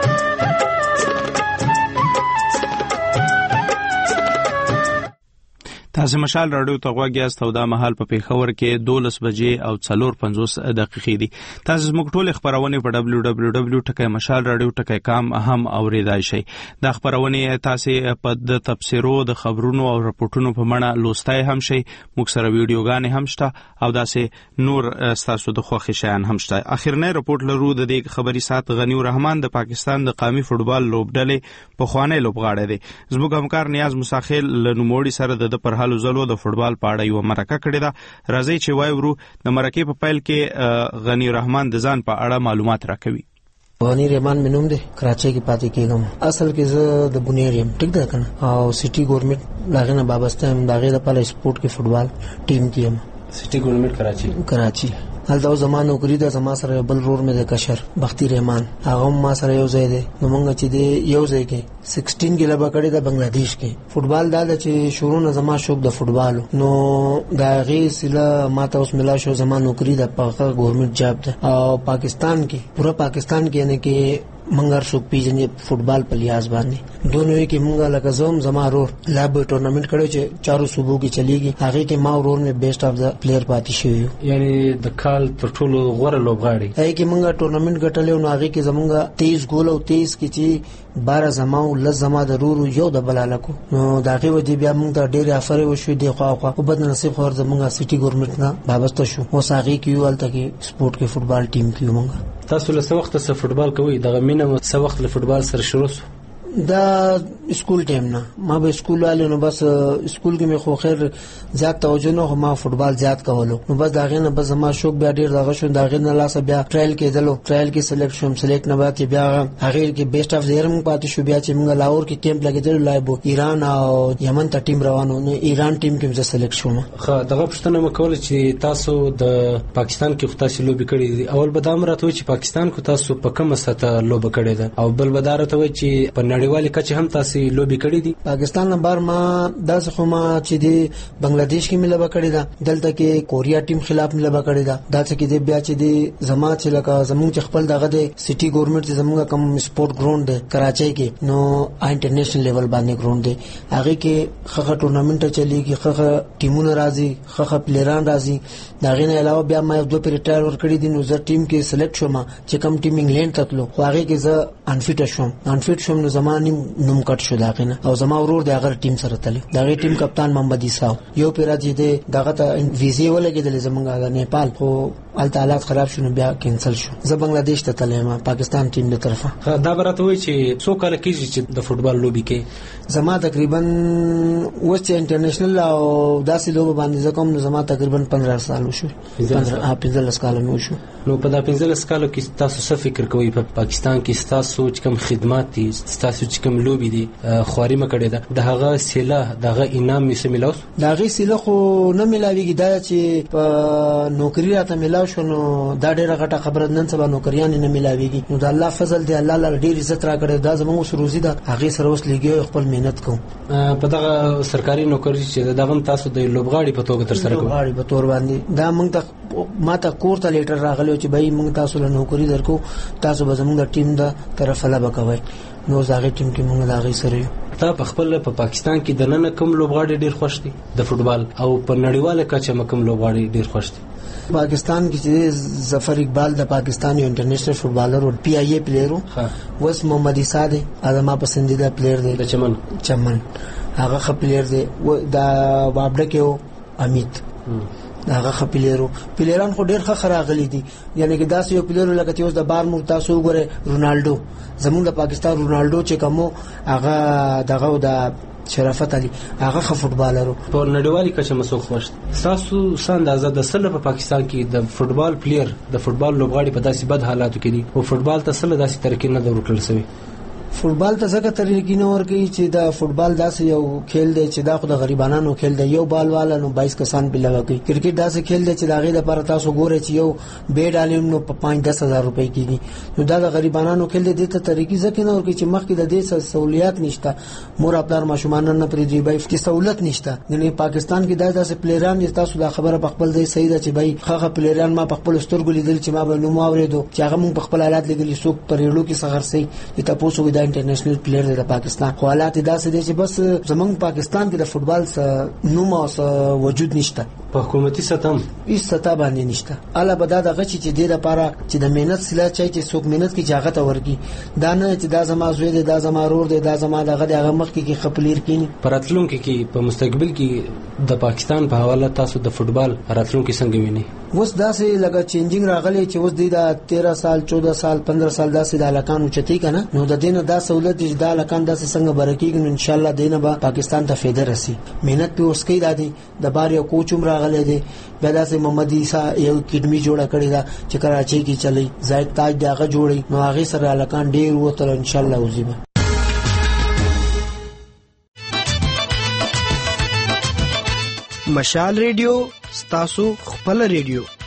تاسو مشال راډیو ته غوږ یاست او دا مهال په پیښور کې دولس بجې او څلور پنځوس دقیقې دي. تاسو موږ ټول خبرونه په دبلیو دبلیو دبلیو ټکی مشال راډیو ټکی کام هم اوریدای شئ. دا خبرونه تاسو په د تفسیرو د خبرونو او راپورټونو په مړه لوستای هم شئ. موږ سره ویډیوګانې هم شته او داسې نور تاسو د خوښ شیان هم شته. اخرنی راپورټ لرو د دې خبري سات غنی الرحمن د پاکستان د قومي فوټبال لوبډلې په خوانې لوبغاړی دی. زموږ همکار نیاز مساخیل له نوموړي سره د پرهال زلو د فوټبال په اړه یو مرکه کړې ده. راځي چې وای ورو د مرکه په پیل کې غنی الرحمن د ځان په اړه معلومات راکوي. غنی الرحمن منوم دی، کراچۍ کې پاتې کېږم. اصل کې زه د بونیریم ټیک ده کنه او سټي ګورنمنت لاغه نه وابسته هم داغه لپاره سپورت کې فوټبال ټیم کې هم. سټي ګورنمنت کراچۍ کراچۍ هلته زمانه نوکری ده. زما سره بل رور مې د کشر بختي رحمان هغه ما سره یو ځای دی. نو مونږ چې دی یو ځای کې سیکسټین کې لبا کړی د بنگلاديش کې فوټبال دا چې شروع نه زما شوق د فوټبال نو دا غي سله ما ته اوس ملا شو زما نوکری د پاکه ګورنمنت جاب ده او پاکستان کې پورا پاکستان کې نه کې منګر شو پیژنې فوټبال په لیاز باندې دوه کې مونږه لکه زوم زما رور لاب ټورنمنت کړو چې چارو صوبو کې چلیږي. هغه کې ما ورور مې بیسټ اف د پلیئر پاتې شوی یعنی د کال تر ټولو غوړه لوبغاړي. هغه کې مونږه ټورنمنت ګټلې نو هغه کې زمونږه تیئیس ګول او تیئیس کې چې بارہ زما او لس زما د رور یو د بلالکو نو داغه و دي بیا مونږ ته ډېر افر وشو دی خو خو په بد نصیب خور زمونږه سټي ګورنمنت نه وابسته شو. اوس هغه کې یو الته کې سپورت کې فوټبال ټیم کې مونږ. تاسو له څه وخت سره فوټبال کوئ؟ دغه مینه مو څه وخت له فوټبال سره شروع شو؟ دا اسکول ټیم نه ما به اسکول والو نو بس اسکول کې مې خو خیر زیات توجه نه خو ما فوټبال زیات کولو نو بس داغه نه بس ما شوق بیا ډیر دغه شو داغه نه لاسه بیا ټرایل کې دلو ټرایل کې سلیکټ شوم سلیکټ نه بعد بیا هغه کې بیسټ اف زیر مون پاتې شو. بیا چې موږ لاهور کې کیمپ لګیدل لایبو ایران او یمن ته ټیم روانو نو ایران ټیم کې زه سلیکټ شوم. خو دغه پښتنه مکول چې تاسو د پاکستان کې خو تاسو لوبي کړې دي. اول بدام راته چې پاکستان کو تاسو په کومه سطح لوبي کړې ده او بل بدار ته چې په نړیوالي کچه هم تاسو لوبي کړې دي. پاکستان نه بار ما داس خو ما چې دی بنگلاديش کې ملبا کړې ده دلته کې کوریا ټیم خلاف ملبا کړې ده داس کې دی بیا چې دی زما چې لکه زموږ خپل دغه دی سټي ګورنمنت زموږ کوم سپورت ګراوند دی کراچۍ کې نو انټرنیشنل لیول باندې ګراوند دی هغه کې خخه ټورنمنت چلیږي خخه ټیمونه راځي خخه پلیران راځي. داغه نه علاوه بیا ما دوه ریټایر ور کړی دي نو زه ټیم کې سلیکټ شوم چې کوم ټیم انګلند ته تلو خو هغه کې زه انفیټ شوم انفیټ شوم نو زمانه نوم کټ شو داغه نه او زما ورور د هغه ټیم سره تللی داغه ټیم کپتان محمد عیسی یو پیرا چې دی دغه ته ویزه ولګیدل زمونږه د نیپال خو الته حالات خراب شونه بیا کینسل شو. زه بنگلاديش ته تلم پاکستان ټیم له طرفه. دا برته وای چې څو کال کېږي چې د فوټبال لوبي کې زما تقریبا وست انټرنیشنل او داسې لوب باندې کوم نو زما تقریبا پندرہ سال وشو پندرہ پنځه کال مو شو. نو په دا پنځه کالو کې تاسو څه فکر کوئ په پاکستان کې تاسو چې کوم خدمات دي تاسو چې کوم لوبي دي خواري مکړه ده دغه سیله دغه انعام یې سملاوس دغه سیله خو نه ملاويږي دا چې په نوکری راته ملاو شو نو دا ډیره غټه خبره نن سبا نوکریان نه ملاويږي نو د الله فضل دی الله لاله ډیر عزت را کړی دا زموږ سروزي ده هغه سره اوس لګي خپل مهنت کوم په دغه سرکاري نوکری چې دغه تاسو د لوبغاړي په توګه تر سره کوم لوبغاړي په تور باندې دا موږ ته ما ته کور ته لیټر راغلی چې بای موږ تاسو له نوکری درکو تاسو به زموږ ټیم د طرفه لا بکوي نو زاغه ټیم کې موږ لاغي سره تا په خپل په پاکستان کې د نن کوم لوبغاړي ډیر خوښ دي د فوټبال او په نړیواله کچه کوم لوبغاړي ډیر خوښ دي. پاکستان کې چې ظفر اقبال د پاکستان یو انټرنیشنل فوټبالر او پی آی اے پلیئر و وس محمد عیسی دی ادمه پسندیده پلیئر دی د چمن چمن هغه خ پلیئر دی و دا وابډه کې امیت هغه خپلیرو پلیران خو ډیر ښه راغلي دي یعنی کې داسې یو پلیر لکه چې اوس د بار مور تاسو وګوره رونالډو زموږ د پاکستان رونالډو چې کومو هغه دغه د شرافت علي هغه خ فوټبالرو په نړیوالي کچه مسوخ خوښ تاسو ساندازه د سله په پاکستان کې د فوټبال پلیر د فوټبال لوبغاړي په داسې بد حالاتو کې دي او فوټبال ته سله داسې ترکیب نه ورکړل شوی فوټبال ته ځکه طریقې نه ورګي چې دا فوټبال داسې یو کھیل دی چې دا خو د غریبانو کھیل دی یو بال والا نو بایس کسان په لګي کرکټ داسې کھیل دی چې دا غي د پر تاسو ګوره چې یو بیډ الیم نو په پانچ دس هزار روپۍ کېږي نو دا د غریبانو کھیل دی ته طریقې ځکه نه ورګي چې مخکې د دې سہولیات نشته مور خپل ماشومان نه پرې دی بای کی سہولت نشته یعنی پاکستان کې دا داسې پلیران تاسو دا خبره په خپل ځای صحیح ده چې بای خغه پلیران ما په خپل سترګو لیدل چې ما به نو ماوریدو چې هغه مون په خپل حالات لیدل سو پرېړو کې سغر سي چې تاسو د انټرنیشنل پلیر د پاکستان خو حالات داسې دي چې بس زمونږ پاکستان کې د فوټبال څخه نوم او وجود نشته په حکومتي سطح هیڅ سطح باندې نشته اله بدا د غچ چې د لپاره چې د مهنت سلا چي چې څوک مهنت کې جاغت ورګي دا نه چې دا زما زوی دی دا زما رور دی دا زما دغه دغه مخ کې خپلیر کینی پراتلونکو کې په مستقبل کې د پاکستان په حواله تاسو د فوټبال راتلونکو څنګه ویني اوس داسې لګا چینجینګ راغلی چې اوس د تیرہ سال چودہ سال پندرہ سال داسې د علاقانو چتی کنه نو د دینه دا سہولت چې د علاقان داسې څنګه برکیږي نو ان شاء الله دینه به پاکستان ته فایده رسی مهنت په اوس کې دادی د بار یو کوچوم راغلی دی بیا داسې محمد عیسی یو اکیډمي جوړه کړې ده چې کراچۍ کې چلی زاید تاج دغه جوړي نو هغه سره علاقان ډیر وته ان شاء الله وزيبه مشال ریډیو ستاسو خپل ریډیو